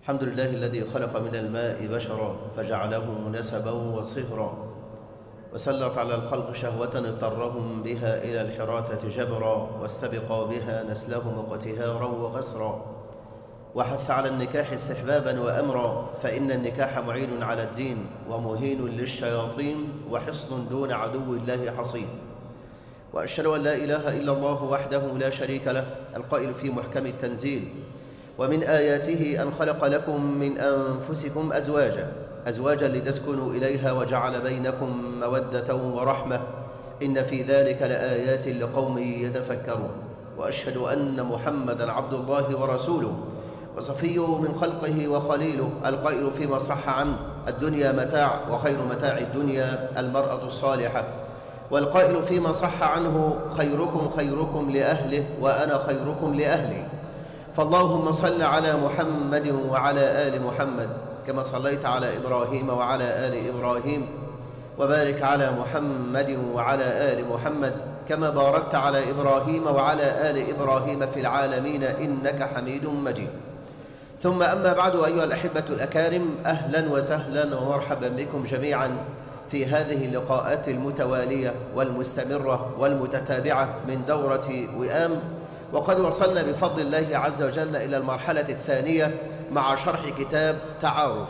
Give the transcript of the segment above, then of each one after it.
الحمد لله الذي خلق من الماء بشرا فجعله نسبا وصهرا، وسلط على الخلق شهوة اضطرهم بها إلى الحراثة جبرا، واستبقى بها نسلهم اقتهارا وغسرا، وحث على النكاح استحبابا وأمرا، فإن النكاح معين على الدين ومهين للشياطين وحصن دون عدو الله حصين. وأشهد أن لا إله إلا الله وحده لا شريك له القائل في محكم التنزيل: ومن آياته أن خلق لكم من أنفسكم أزواجا لتسكنوا إليها وجعل بينكم مودة ورحمة إن في ذلك لآيات لقوم يتفكرون. وأشهد أن محمدا عبد الله ورسوله وصفيه من خلقه وخليله القائل فيما صح عنه: الدنيا متاع وخير متاع الدنيا المرأة الصالحة، والقائل فيما صح عنه: خيركم خيركم لأهله وأنا خيركم لأهلي. فاللهم صل على محمد وعلى آل محمد كما صليت على إبراهيم وعلى آل إبراهيم، وبارك على محمد وعلى آل محمد كما باركت على إبراهيم وعلى آل إبراهيم في العالمين إنك حميد مجيد. ثم أما بعد، أيها الأحبة الأكارم، أهلا وسهلا ومرحبا بكم جميعا في هذه اللقاءات المتوالية والمستمرة والمتتابعة من دورة وئام. وقد وصلنا بفضل الله عز وجل إلى المرحلة الثانية مع شرح كتاب تعارف.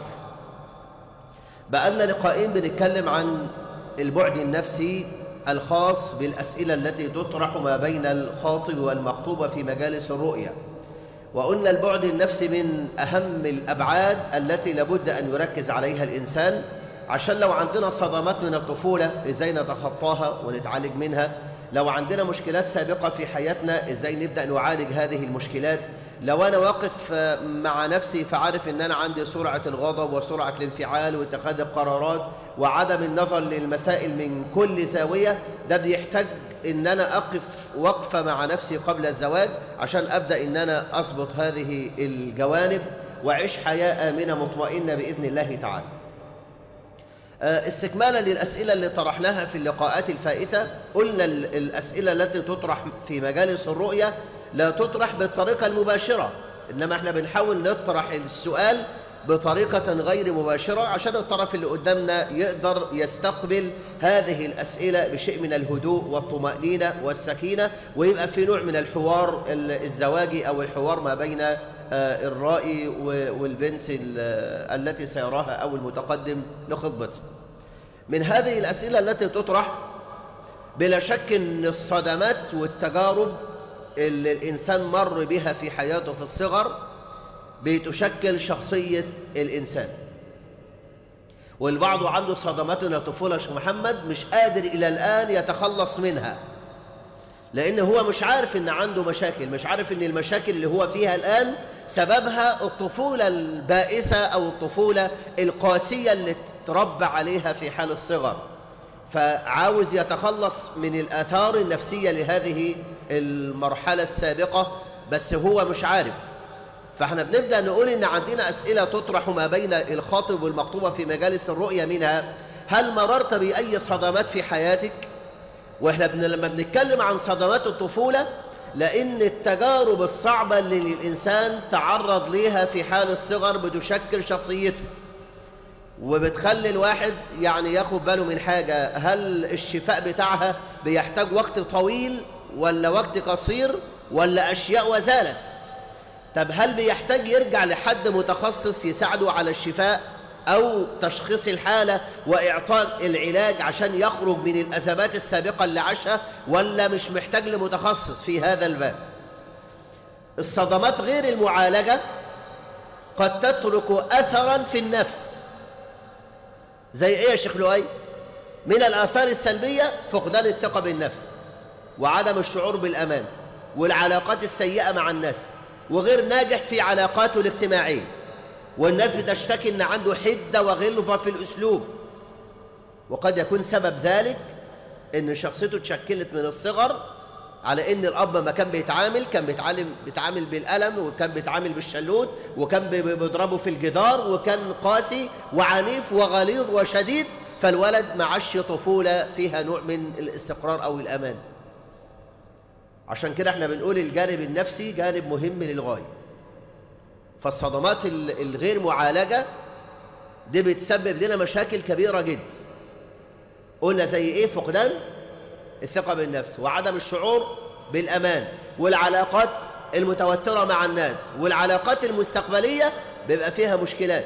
بقالنا لقاءين بنتكلم عن البعد النفسي الخاص بالأسئلة التي تطرح ما بين الخاطب والمخطوبة في مجالس الرؤية، وقلنا البعد النفسي من أهم الأبعاد التي لابد أن يركز عليها الإنسان، عشان لو عندنا صدمات من الطفولة إزاي نتخطاها ونتعالج منها، لو عندنا مشكلات سابقة في حياتنا إزاي نبدأ نعالج هذه المشكلات، لو أنا واقف مع نفسي فعارف أن أنا عندي سرعة الغضب وسرعة الانفعال واتخاذ القرارات وعدم النظر للمسائل من كل زاوية، ده بيحتاج أن أنا أقف وقفة مع نفسي قبل الزواج عشان أبدأ أن أنا أضبط هذه الجوانب وأعيش حياة آمنة مطمئنة بإذن الله تعالى. استكمالا للأسئلة اللي طرحناها في اللقاءات الفائتة، قلنا الأسئلة التي تطرح في مجالس الرؤية لا تطرح بالطريقة المباشرة، إنما احنا بنحاول نطرح السؤال بطريقة غير مباشرة عشان الطرف اللي قدامنا يقدر يستقبل هذه الأسئلة بشيء من الهدوء والطمأنينة والسكينة، ويبقى في نوع من الحوار الزواجي أو الحوار ما بين الرائي والبنت التي سيراها أو المتقدم لخطبته. من هذه الأسئلة التي تطرح بلا شك أن الصدمات والتجارب اللي الإنسان مر بها في حياته في الصغر بتشكل شخصية الإنسان. والبعض عنده صدمات من الطفولة شيخ محمد مش قادر إلى الآن يتخلص منها، لأن هو مش عارف أن عنده مشاكل، مش عارف أن المشاكل اللي هو فيها الآن سببها الطفولة البائسة أو الطفولة القاسية اللي تربى عليها في حال الصغر، فعاوز يتخلص من الآثار النفسية لهذه المرحلة السابقة بس هو مش عارف. فاحنا بنبدأ نقول إن عندنا أسئلة تطرح ما بين الخاطب والمخطوبة في مجالس الرؤية، منها: هل مررت بأي صدمات في حياتك؟ واحنا لما بنتكلم عن صدمات الطفولة، لأن التجارب الصعبة اللي الإنسان تعرض ليها في حال الصغر بتشكل شخصيته وبتخلي الواحد يعني ياخد باله من حاجة: هل الشفاء بتاعها بيحتاج وقت طويل ولا وقت قصير ولا أشياء وزالت؟ طب هل بيحتاج يرجع لحد متخصص يساعده على الشفاء أو تشخيص الحالة وإعطاء العلاج عشان يخرج من الأزمات السابقة اللي عاشها، ولا مش محتاج لمتخصص في هذا الباب؟ الصدمات غير المعالجة قد تترك أثرا في النفس. زي إيه يا شيخ لؤي؟ من الآثار السلبية فقدان الثقة بالنفس وعدم الشعور بالأمان والعلاقات السيئة مع الناس، وغير ناجح في علاقاته الاجتماعية، والناس بتشتكي ان عنده حدة وغلظة في الاسلوب. وقد يكون سبب ذلك ان شخصيته اتشكلت من الصغر على ان الاب ما كان بيتعامل بالقلم، وكان بيتعامل بالشلوت، وكان بيضربه في الجدار، وكان قاسي وعنيف وغليظ وشديد، فالولد معش طفولة فيها نوع من الاستقرار او الامان. عشان كده احنا بنقول الجانب النفسي جانب مهم للغاية. فالصدمات الغير معالجة دي بتسبب لنا مشاكل كبيرة جدا. قلنا زي ايه؟ فقدان الثقة بالنفس، وعدم الشعور بالأمان، والعلاقات المتوترة مع الناس، والعلاقات المستقبلية بيبقى فيها مشكلات،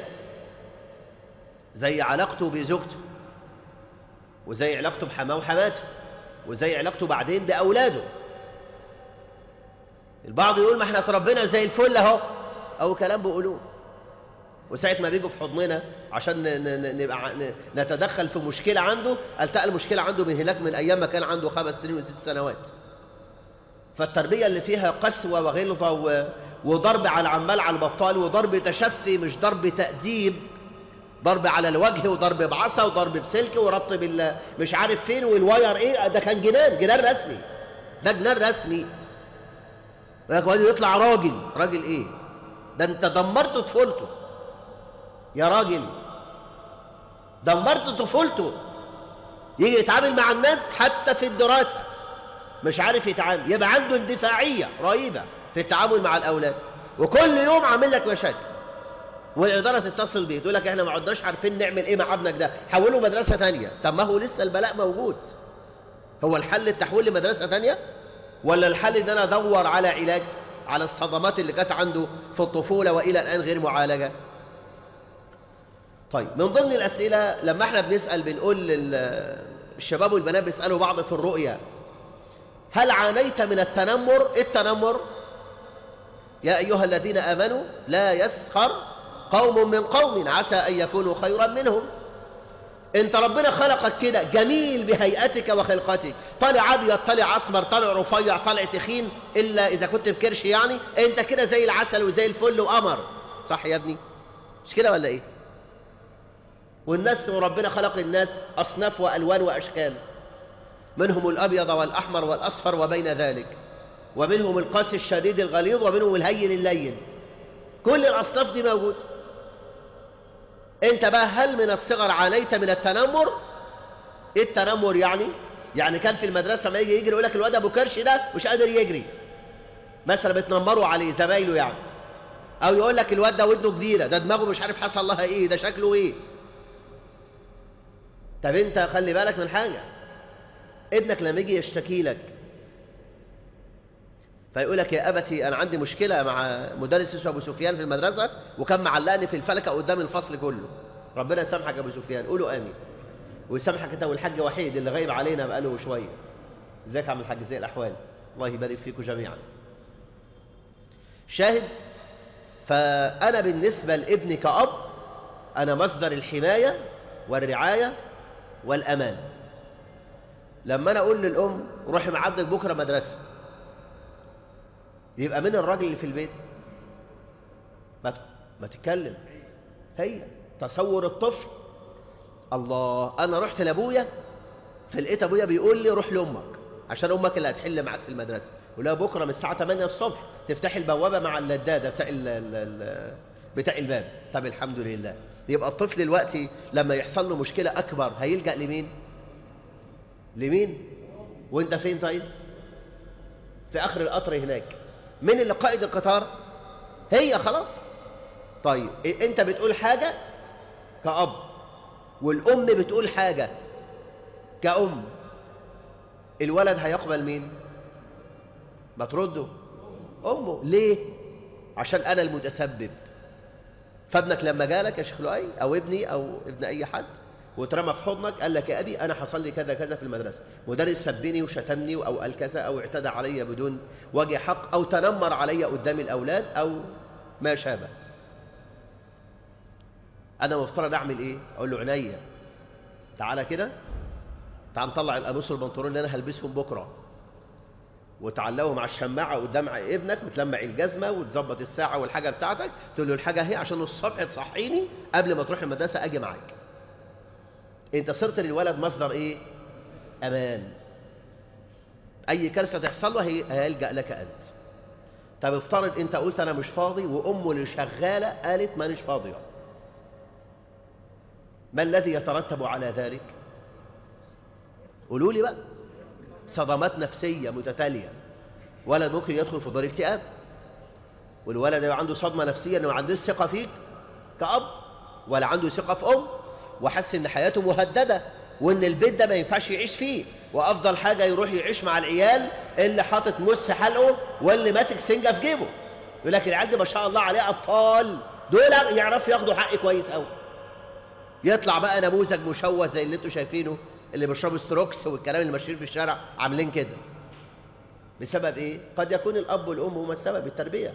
زي علاقته بزوجته، وزي علاقته بحماه وحماته، وزي علاقته بعدين بأولاده. البعض يقول ما احنا تربينا زي الفل اهو، او كلام بيقولوه، وساعة ما بيجوا في حضننا عشان نتدخل في مشكلة عنده، التقى المشكلة عنده من هناك من أيام ما كان عنده 5 سنين و6 سنوات. فالتربية اللي فيها قسوة وغلظة وضرب على العمال على البطال، وضرب تشفي مش ضرب تأديب، ضرب على الوجه وضرب بعصا وضرب بسلك وربط مش عارف فين والواير ايه، ده كان جنان رسمي، ده جنان رسمي. ولكن يطلع راجل ايه؟ ده انت دمرت طفولته يا راجل، دمرت طفولته. يجي يتعامل مع الناس حتى في الدراسة مش عارف يتعامل، يبقى عنده اندفاعية رهيبة في التعامل مع الأولاد، وكل يوم عامل لك مشاكل. والإدارة تتصل بيه تقول لك احنا ما عدناش عارفين نعمل ايه مع ابنك ده، حوله مدرسة تانية. طب ما هو لسه البلاء موجود. هو الحل التحويل لمدرسة تانية، ولا الحل ان انا ادور على علاج على الصدمات اللي كانت عنده في الطفولة وإلى الآن غير معالجة؟ طيب، من ضمن الأسئلة لما احنا بنسأل بنقول الشباب والبنات بيسألوا بعض في الرؤيا: هل عانيت من التنمر؟ التنمر: يا أيها الذين آمنوا لا يسخر قوم من قوم عسى أن يكونوا خيرا منهم. انت ربنا خلقك كده جميل بهيئتك وخلقتك، طالع ابيض طالع اسمر طالع رفيع طالع تخين، الا اذا كنت في كرش يعني، انت كده زي العسل وزي الفل وقمر. صح يا ابني؟ مش كده ولا ايه؟ والناس، وربنا خلق الناس اصناف والوان واشكال، منهم الابيض والاحمر والاصفر وبين ذلك، ومنهم القاسي الشديد الغليظ، ومنهم الهين اللين. كل الاصناف دي موجوده. انت بقى هل من الصغر عانيت من التنمر؟ ايه التنمر يعني كان في المدرسه ما يجي يجري يقول لك الواد ابو كرش ده مش قادر يجري مثلا، بتنمروا عليه زمايله يعني، او يقول لك الواد ده ودنه كبيره، ده دماغه مش عارف حصل لها ايه، ده شكله ايه. طب انت خلي بالك من حاجه، ابنك لما يجي يشتكي لك فيقول لك يا ابتي انا عندي مشكله مع مدرس اسمه ابو سفيان في المدرسه، وكان معلقني في الفلكه قدام الفصل كله. ربنا يسامحك يا ابو سفيان، قولوا امين. ويسامحك انت والحاج وحيد اللي غايب علينا بقاله شويه. ازيك يا عم الحاج، زي الاحوال؟ الله يبارك فيكم جميعا. شاهد، فانا بالنسبه لابني كأب انا مصدر الحمايه والرعايه والامان. لما انا اقول للام روحي مع عبدك بكره مدرسه، يبقى من الراجل اللي في البيت ما تتكلم. هي تصور الطفل: الله، انا رحت لابويا فلقيت ابويا بيقول لي روح لامك عشان امك اللي هتحل معاك في المدرسه، ولا بكره من الساعه 8 الصبح تفتحي البوابه مع اللداده بتاع الباب. طب الحمد لله. يبقى الطفل دلوقتي لما يحصل له مشكله اكبر هيلجأ لمين؟ وانت فين؟ طيب في اخر القطر هناك. من اللي قائد القطار؟ هي. خلاص. طيب انت بتقول حاجه كأب، والام بتقول حاجه كأم، الولد هيقبل مين؟ ما ترده امه. ليه؟ عشان انا المتسبب. فابنك لما جالك يا شيخ لؤي او ابني او ابن اي حد واترمى في حضنك قال لك يا ابي انا حصل لي كذا كذا في المدرسه، مدرس سبني وشتمني او قال كذا او اعتدى علي بدون وجه حق او تنمر علي قدام الاولاد او ما شابه، انا مفترض اعمل ايه؟ اقول له عينيا، تعالى كده، تعال نطلع القميص والبنطلون اللي انا هلبسهم بكره، وتعلقه مع الشماعه قدام ابنك، وتلمع الجزمه وتظبط الساعه والحاجه بتاعتك، تقول له الحاجه اهي عشان الصبح تصحيني قبل ما تروح المدرسه اجي معاك. انت صرت للولد مصدر ايه؟ امان. اي كارثه تحصل له هيلجأ لك انت. طب افترض انت قلت انا مش فاضي وامه اللي شغاله قالت مانيش فاضيه، ما الذي يترتب على ذلك؟ قولوا لي بقى. صدمات نفسيه متتاليه، ولد ممكن يدخل في دور اكتئاب، والولد يبقى عنده صدمة نفسية انه ما عندوش ثقة فيك كأب، ولا عنده ثقة في أم، وحس ان حياته مهددة، وان البيت ده ما ينفعش يعيش فيه، وافضل حاجة يروح يعيش مع العيال اللي حاطط موس في حلقه واللي ماسك سنجة في جيبه. يقول لك العيال دي ما شاء الله عليه ابطال، دول يعرفوا ياخدوا حق كويس قوي. يطلع بقى نموذج مشوه زي اللي انتوا شايفينه، اللي بيشربوا ستروكس والكلام اللي ماشيين في الشارع عاملين كده. بسبب ايه؟ قد يكون الاب والام هما السبب، التربيه.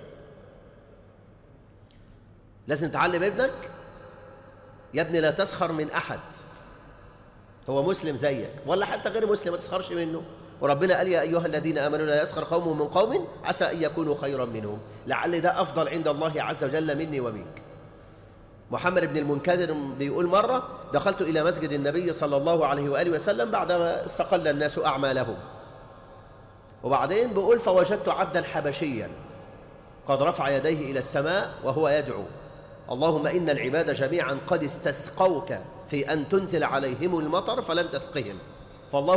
لازم تعلم ابنك يا ابني لا تسخر من احد، هو مسلم زيك ولا حتى غير مسلم، ما تسخرش منه. وربنا قال يا ايها الذين امنوا لا يسخر قوم من قوم عسى ان يكونوا خيرا منهم، لعل ده افضل عند الله عز وجل مني ومنك. محمد بن المنكدر بيقول مرة دخلت إلى مسجد النبي صلى الله عليه وآله وسلم بعدما استقل الناس أعمالهم، وبعدين بيقول فوجدت عبدا حبشيا قد رفع يديه إلى السماء وهو يدعو اللهم إن العباد جميعا قد استسقوك في أن تنزل عليهم المطر فلم تسقهم، فالله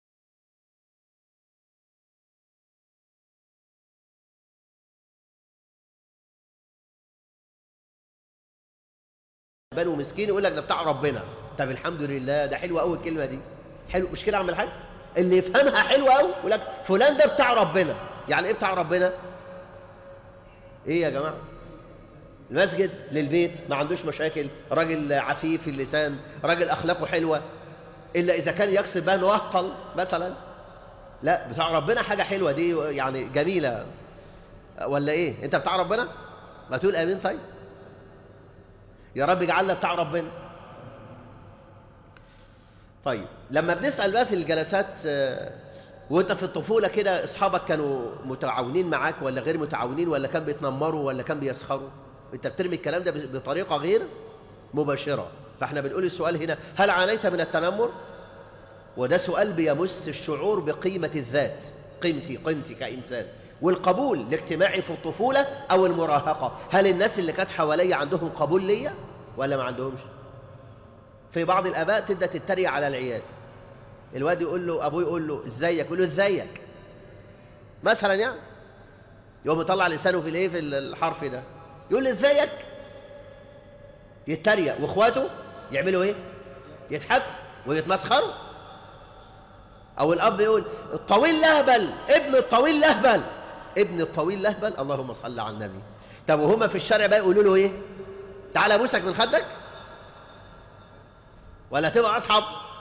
بنو مسكين. يقول لك ده بتاع ربنا. طب الحمد لله، ده حلوه قوي الكلمه دي، حلو مش كده يا عم الحاج؟ اللي يفهمها حلوه قوي يقول لك فلان ده بتاع ربنا. يعني ايه بتاع ربنا؟ ايه يا جماعه؟ المسجد للبيت ما عندوش مشاكل، راجل عفيف اللسان، راجل اخلاقه حلوه، الا اذا كان يقصد بقى انه اهطل مثلا. لا، بتاع ربنا حاجه حلوه دي يعني جميله. ولا ايه؟ انت بتاع ربنا؟ ما تقول امين. طيب يا رب اجعلنا بتاع ربنا. طيب لما بنسأل بقى في الجلسات وانت في الطفولة كده اصحابك كانوا متعاونين معاك ولا غير متعاونين، ولا كان بيتنمروا ولا كان بيسخروا؟ انت بترمي الكلام ده بطريقة غير مباشرة. فاحنا بنقول السؤال هنا هل عانيت من التنمر؟ وده سؤال بيمس الشعور بقيمة الذات، قيمتي كإنسان، والقبول الاجتماعي في الطفولة أو المراهقة. هل الناس اللي كانت حوالي عندهم قبول ليا ولا ما عندهمش؟ في بعض الآباء تبدأ تتريق على العيال، الواد يقول له أبوه يقول له إزيك، يقول له إزيك مثلا، يعني يقوم يطلع لسانه في الايه، في الحرف ده، يقول له إزيك، يتريق، وإخواته يعملوا إيه؟ يضحكوا ويتمسخروا. أو الأب يقول الطويل لهبل، ابن الطويل لهبل، ابن الطويل لهبل، اللهم صل على النبي. طب وهما في الشارع بقى يقولوا له إيه؟ تعالى أبوسك من خدك، ولا تبقى أصحاب؟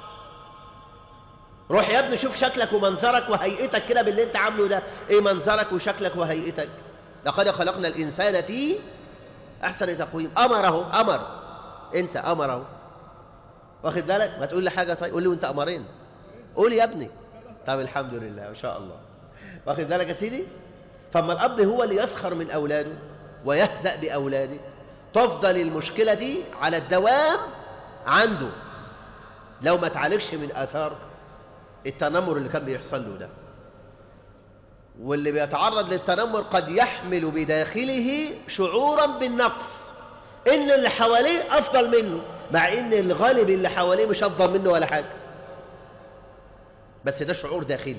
روح يا ابني شوف شكلك ومنظرك وهيئتك كده باللي انت عامله ده، ايه منظرك وشكلك وهيئتك؟ لقد خلقنا الإنسان في أحسن تقويم. أمر انت أمره، واخد بالك؟ ما تقول لي حاجة طيب، قول لي وانت أمرين، قول يا ابني. طب الحمد لله ما شاء الله، واخد بالك يا سيدي؟ فاما الأب هو اللي يسخر من أولاده ويهزأ بأولاده، تفضل المشكلة دي على الدوام عنده لو ما تعالجش من آثار التنمر اللي كان بيحصل له ده. واللي بيتعرض للتنمر قد يحمل بداخله شعورا بالنقص، ان اللي حواليه افضل منه، مع ان الغالب اللي حواليه مش افضل منه ولا حاجة، بس ده شعور داخلي.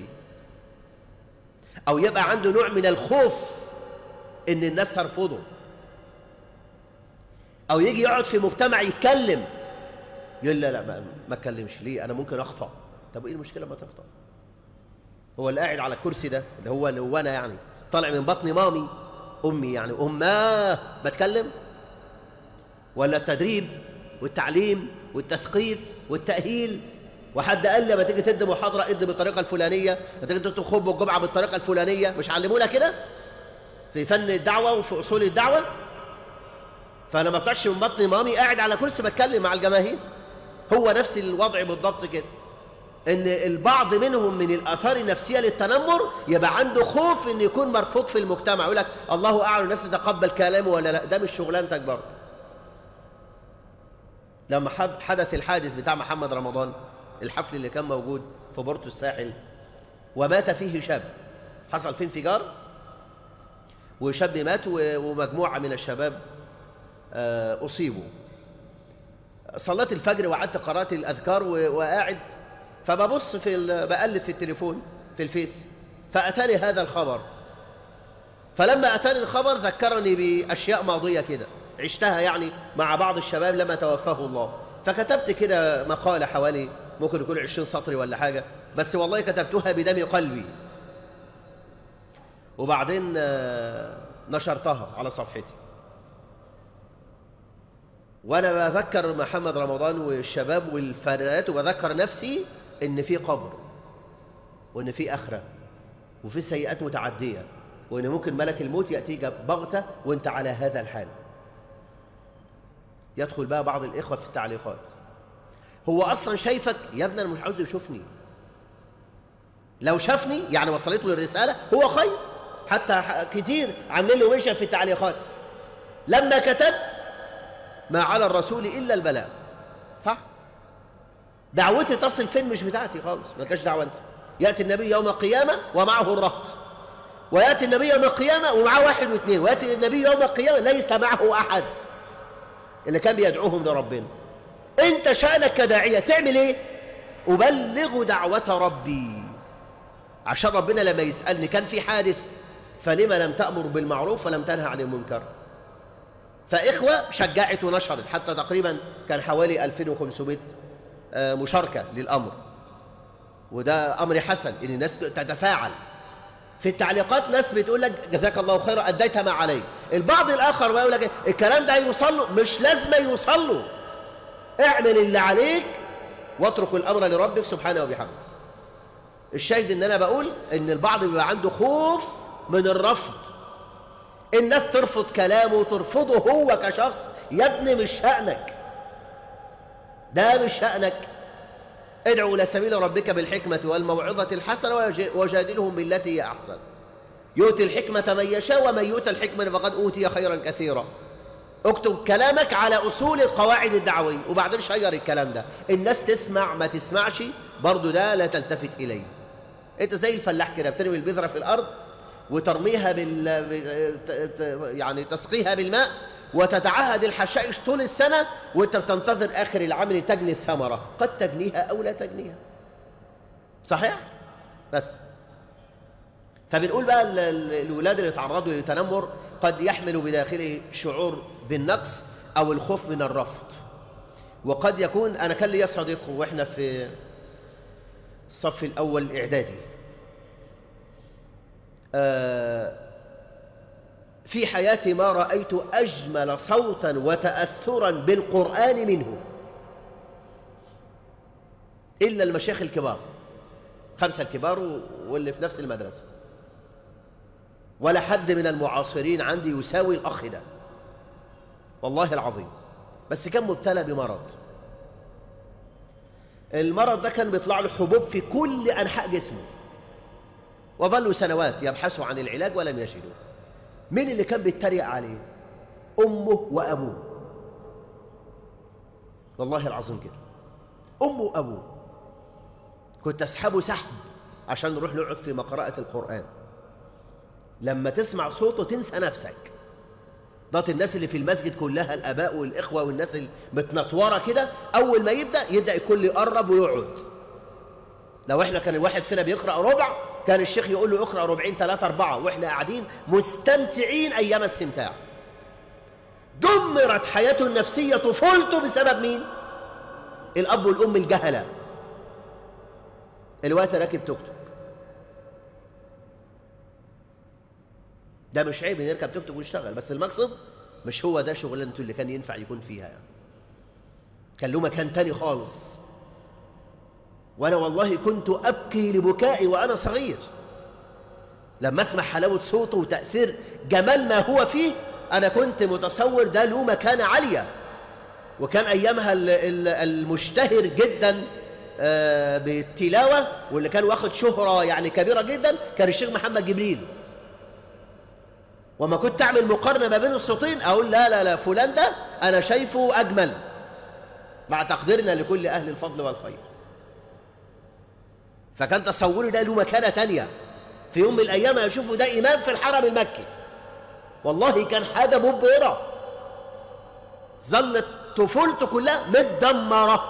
او يبقى عنده نوع من الخوف ان الناس ترفضه، او يجي يقعد في مجتمع يتكلم يقول لا ما اتكلمش ليه، انا ممكن اخطأ. طب ايه المشكلة ما تخطأ؟ هو اللي قاعد على الكرسي ده اللي هو انا، يعني طالع من بطن مامي امي، يعني اماه بتكلم؟ ولا التدريب والتعليم والتثقيف والتأهيل؟ وحد قال لي لما تيجي تدي محاضرة ادي بالطريقة الفلانية، لما تيجي تدي خطبة الجمعة بالطريقة الفلانية، مش علمونا كده في فن الدعوة وفي أصول الدعوة؟ فأنا ما طلعش من بطن مامي قاعد على كرسي بتكلم مع الجماهير. هو نفس الوضع بالضبط كده، ان البعض منهم من الآثار النفسية للتنمر يبقى عنده خوف ان يكون مرفوض في المجتمع، يقول لك الله اعلم الناس تتقبل كلامه ولا لا. ده مش شغلانتك برضه. لما حدث الحادث بتاع محمد رمضان، الحفل اللي كان موجود في بورتو الساحل ومات فيه شاب، حصل فيه انفجار وشاب مات ومجموعة من الشباب أصيبوا. صليت الفجر وقعدت قرأت الأذكار وقاعد، فببص بقلب في التليفون في الفيس، فأتاني هذا الخبر فلما أتاني الخبر ذكرني بأشياء ماضية كده عشتها يعني مع بعض الشباب لما توفاه الله. فكتبت كده مقالة حوالي ممكن يكون 20 سطر ولا حاجة، بس والله كتبتها بدم قلبي. وبعدين نشرتها على صفحتي، وأنا بذكر محمد رمضان والشباب والفتيات وبذكر نفسي إن في قبر، وإن في آخرة، وفي سيئات متعدية، وإن ممكن ملك الموت يأتيك بغتة وإنت على هذا الحال. يدخل بقى بعض الإخوة في التعليقات: هو أصلا شايفك يا ابني، أنا مش عاوز يشوفني. لو شافني يعني وصلت له الرسالة هو خير. حتى كتير عاملين له منشن في التعليقات: لما كتبت ما على الرسول إلا البلاغ. صح؟ دعوتي تصل فين؟ مش بتاعتي خالص، ما لكش دعوة أنت. يأتي النبي يوم القيامة ومعه الرهط، ويأتي النبي يوم القيامة ومعه واحد واثنين، ويأتي النبي يوم القيامة ليس معه أحد اللي كان بيدعوهم لربنا. أنت شأنك كداعية تعمل إيه؟ أبلغ دعوة ربي، عشان ربنا لما يسألني كان في حادث فلما لم تأمر بالمعروف ولم تنهى عن المنكر. فإخوة شجعت ونشرت، حتى تقريبا كان حوالي 2500 مشاركة للأمر، وده أمر حسن إن الناس تتفاعل في التعليقات. ناس بتقول لك جزاك الله خيرا أديت ما عليك. البعض الآخر بيقول لك الكلام ده يوصل له، مش لازم يوصل له، اعمل اللي عليك واترك الأمر لربك سبحانه وبحمده. الشاهد إن أنا بقول إن البعض بيبقى عنده خوف من الرفض، الناس ترفض كلامه وترفضه هو كشخص. يا ابني مش شأنك، ده مش شأنك. ادعو إلى سبيل ربك بالحكمة والموعظة الحسنة وجادلهم بالتي هي أحسن. يؤتي الحكمة من يشاء ومن يؤتى الحكمة فقد أوتي خيرا كثيرا. اكتب كلامك على أصول القواعد الدعوية وبعدين شير الكلام ده. الناس تسمع ما تسمعش برضو ده لا تلتفت إليه. انت زي الفلاح كده بترمي البذرة في الأرض وترميها يعني تسقيها بالماء وتتعهد الحشائش طول السنة، وانت بتنتظر آخر العام تجني الثمرة. قد تجنيها أو لا تجنيها. صحيح؟ بس فبنقول بقى الولاد اللي تعرضوا للتنمر قد يحملوا بداخله شعور بالنقص أو الخوف من الرفض. وقد يكون أنا كان لي صديق وإحنا في الصف الأول الإعدادي في حياتي ما رأيت أجمل صوتا وتأثرا بالقرآن منه إلا المشايخ الكبار، 5 الكبار واللي في نفس المدرسة، ولا حد من المعاصرين عندي يساوي الأخ ده والله العظيم. بس كان مبتلى بمرض. المرض ده كان بيطلع له حبوب في كل أنحاء جسمه، وظلوا سنوات يبحثوا عن العلاج ولم يجدوا. مين اللي كان بيتريق عليه؟ أمه وأبوه، والله العظيم كده، أمه وأبوه. كنت أسحبه سحب عشان نروح نقعد في مقرأة القرآن. لما تسمع صوته تنسى نفسك. ضغط الناس اللي في المسجد كلها الآباء والإخوة والناس المتنطورة كده، أول ما يبدأ الكل يقرب ويقعد. لو إحنا كان الواحد فينا بيقرأ ربع كان الشيخ يقول له اقرأ ربعين 3 4 وإحنا قاعدين مستمتعين أيام استمتاع. دمرت حياته النفسية طفولته بسبب مين؟ الأب والأم الجهلة. الوقت راكب توك توك. ده مش عيب نركب توك توك ونشتغل، بس المقصد مش هو ده شغلانته اللي كان ينفع يكون فيها يعني. كان له مكان تاني خالص. وأنا والله كنت أبكي لبكائي وأنا صغير لما أسمع حلاوة صوته وتأثير جمال ما هو فيه. أنا كنت متصور ده له مكانة عالية. وكان أيامها المشتهر جدا بالتلاوة واللي كان واخد شهرة يعني كبيرة جدا كان الشيخ محمد جبريل. وما كنت أعمل مقارنة ما بين الصوتين أقول لا لا لا فلان ده أنا شايفه أجمل، مع تقديرنا لكل أهل الفضل والخير. فكان تصوري ده له مكانة تانية. في يوم من الأيام أشوفه ده إمام في الحرم المكي، والله كان حاجة مبهرة. ظلت طفولته كلها متدمرة.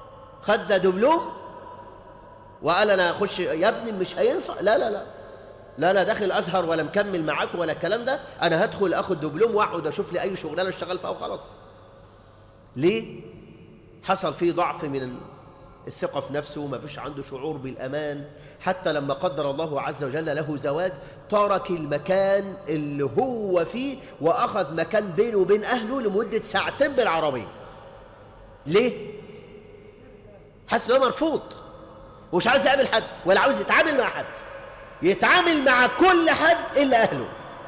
خد دبلوم وقال أنا أخش. يا ابني مش هينفع. لا لا لا لا لا داخل الازهر ولا مكمل معاكم ولا الكلام ده، انا هدخل اخد دبلوم واقعد اشوف لي اي شغلانه اشتغل فيها وخلاص. ليه؟ حصل فيه ضعف من الثقه في نفسه، ما فيش عنده شعور بالامان. حتى لما قدر الله عز وجل له زواج ترك المكان اللي هو فيه واخذ مكان بينه وبين اهله لمده ساعتين بالعربيه. ليه؟ حاسس انه مرفوض ومش عايز يقابل حد ولا عاوز يتعامل مع حد، يتعامل مع كل حد الا اهله.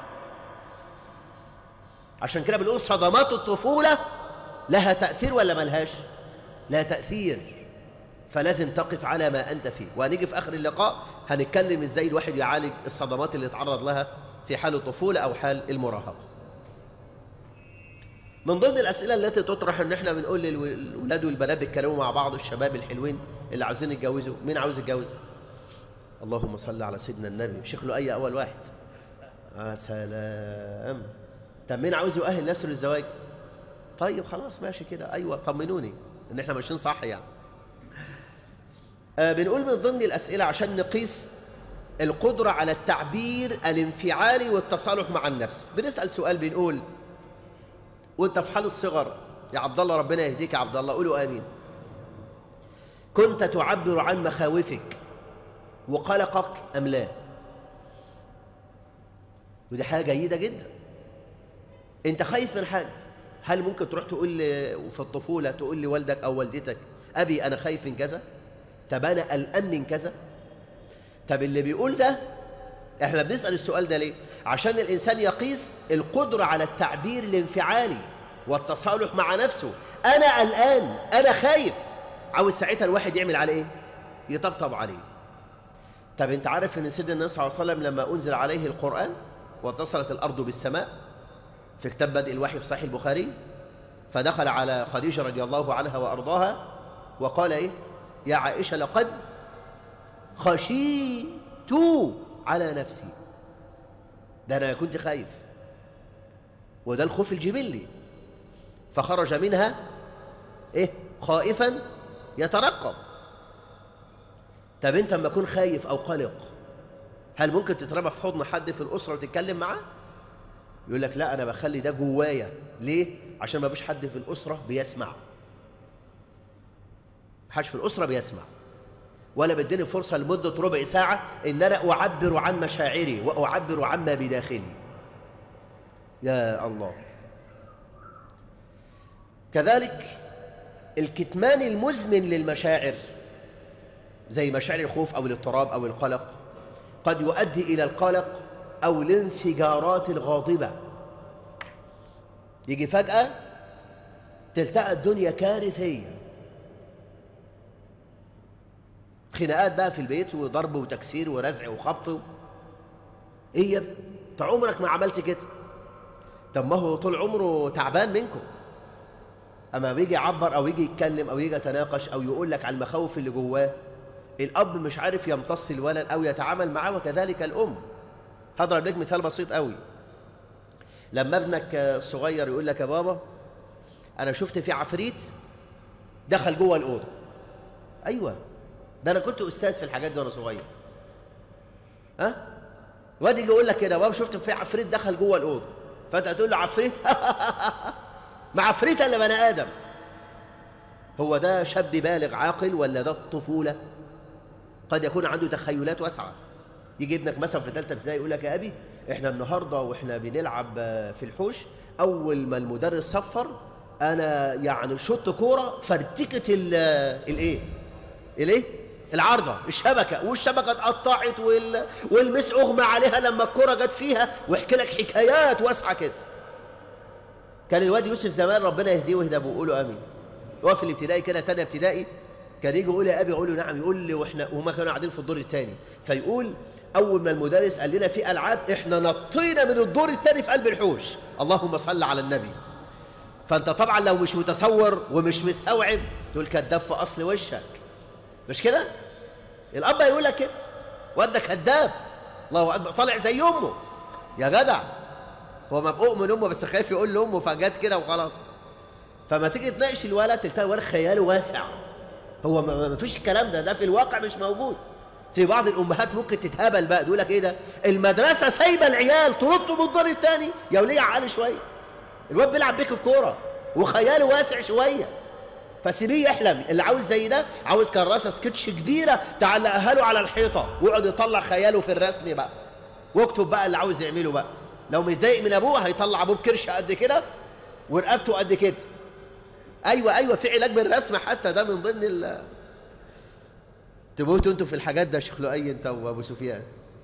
عشان كده بنقول صدمات الطفوله لها تاثير ولا ملهاش؟ لها تاثير، فلازم تقف على ما انت فيه. وهنيجي في اخر اللقاء هنتكلم ازاي الواحد يعالج الصدمات اللي يتعرض لها في حال الطفوله او حال المراهقه. من ضمن الاسئله التي تطرح ان احنا بنقول للولاد والبنات بيتكلموا مع بعض، الشباب الحلوين اللي عاوزين يتجوزوا، مين عاوز يتجوز؟ اللهم صل على سيدنا النبي. شيخ لؤي اول واحد. سلام. طب مين عاوز يؤهل نفسه للزواج؟ طيب خلاص ماشي كده. ايوه طمنوني ان احنا ماشيين صح يعني. بنقول من ضمن الاسئله عشان نقيس القدره على التعبير الانفعالي والتصالح مع النفس، بنسال سؤال بنقول وانت في حال الصغر يا عبد الله، ربنا يهديك يا عبد الله، قولوا امين، كنت تعبر عن مخاوفك وقلقك ام لا؟ ودي حاجه جيده جدا. انت خايف من حاجه، هل ممكن تروح تقول في الطفوله تقول لوالدك او والدتك ابي انا خايف من كذا؟ طب انا قلقان من كذا؟ طب اللي بيقول ده، احنا بنسال السؤال ده ليه؟ عشان الانسان يقيس القدره على التعبير الانفعالي والتصالح مع نفسه. انا قلقان، انا خايف، عاوز ساعتها الواحد يعمل عليه ايه؟ يطبطب عليه. طب انت عارف ان سيدنا النبي صلى الله عليه وسلم لما انزل عليه القران واتصلت الارض بالسماء في كتاب بدء الوحي في صحيح البخاري، فدخل على خديجه رضي الله عنها وارضاها وقال ايه؟ يا عائشه لقد خشيت على نفسي، ده انا كنت خايف، وده الخوف الجبلي. فخرج منها ايه؟ خائفا يترقب. طب انت لما تكون خايف او قلق، هل ممكن تترمى في حضن حد في الاسره وتتكلم معاه؟ يقول لك لا انا بخلي ده جوايا. ليه؟ عشان ما فيش حد في الاسره بيسمع، محدش في الاسره بيسمع، ولا بديني فرصه لمده ربع ساعه ان انا اعبر عن مشاعري واعبر عما بداخلي. يا الله. كذلك الكتمان المزمن للمشاعر زي مشاعر الخوف او الاضطراب او القلق قد يؤدي الى القلق او الانفجارات الغاضبه. يجي فجاه تلتقى الدنيا كارثيه، خناقات بقى في البيت وضرب وتكسير ورزع وخبط. ايه يا ابني؟ انت عمرك ما عملت كده. طب ما هو طول عمره تعبان منكم. اما بيجي يعبر او يجي يتكلم او يجي يتناقش او يقول لك على المخاوف اللي جواه، الاب مش عارف يمتص الولد او يتعامل معاه، وكذلك الام. هضرب لك مثال بسيط قوي. لما ابنك الصغير يقول لك يا بابا انا شفت في عفريت دخل جوه الاوضه. ايوه ده انا كنت استاذ في الحاجات دي وانا صغير. ها؟ وادي يجي يقول لك كده بابا شفت في عفريت دخل جوه الاوضه، فانت هتقول له عفريت؟ ما عفريت الا بني ادم. هو ده شاب بالغ عاقل ولا ده الطفوله؟ قد يكون عنده تخيلات واسعه. يجي ابنك مثلا في ثالثه ابتدائي يقول لك يا ابي احنا النهارده واحنا بنلعب في الحوش، اول ما المدرس صفر انا يعني شط كوره فرتكت الايه؟ العارضه، الشبكه، والشبكه اتقطعت والمس اغمى عليها لما الكوره جت فيها، ويحكي لك حكايات واسعه كده. كان الواد يوسف زمان ربنا يهديه ويهدى ابوه، قولوا امين. هو في الابتدائي كده ثانيه ابتدائي كان يجي يقول يا ابي، اقول له نعم، يقول لي واحنا وهما كانوا قاعدين في الدور الثاني، فيقول اول ما المدرس قال لنا في العاب احنا نطينا من الدور الثاني في قلب الحوش. اللهم صل على النبي. فانت طبعا لو مش متصور ومش مستوعب تقول كداب في اصل وشك، مش كده؟ الاب يقول لك كده واد كداب، الله اكبر، طالع زي امه. يا جدع هو مبقوق من امه بس خايف يقول لامه فجت كده وخلاص. فما تيجي تناقش الولد تلتقي الولد خياله واسع، هو ما فيش الكلام ده في الواقع مش موجود. في بعض الامهات ممكن تتهبل بقى، تقول لك ايه ده، المدرسه سايبه العيال تنطوا من الدار الثاني، يا وليه عقل شويه، الواد بيلعب بيك الكوره وخياله واسع شويه، فسيبيه يحلم. اللي عاوز زي ده عاوز كراسه سكتش كبيره تعلقها له على الحيطه ويقعد يطلع خياله في الرسم بقى، واكتب بقى اللي عاوز يعمله بقى. لو متضايق من ابوه هيطلع ابوه بكرشه قد كده ورقبته قد كده. ايوه في علاج بالرسم حتى، ده من ضمن تموتوا انتوا في الحاجات ده، شيخ لؤي انت وابو سفيان.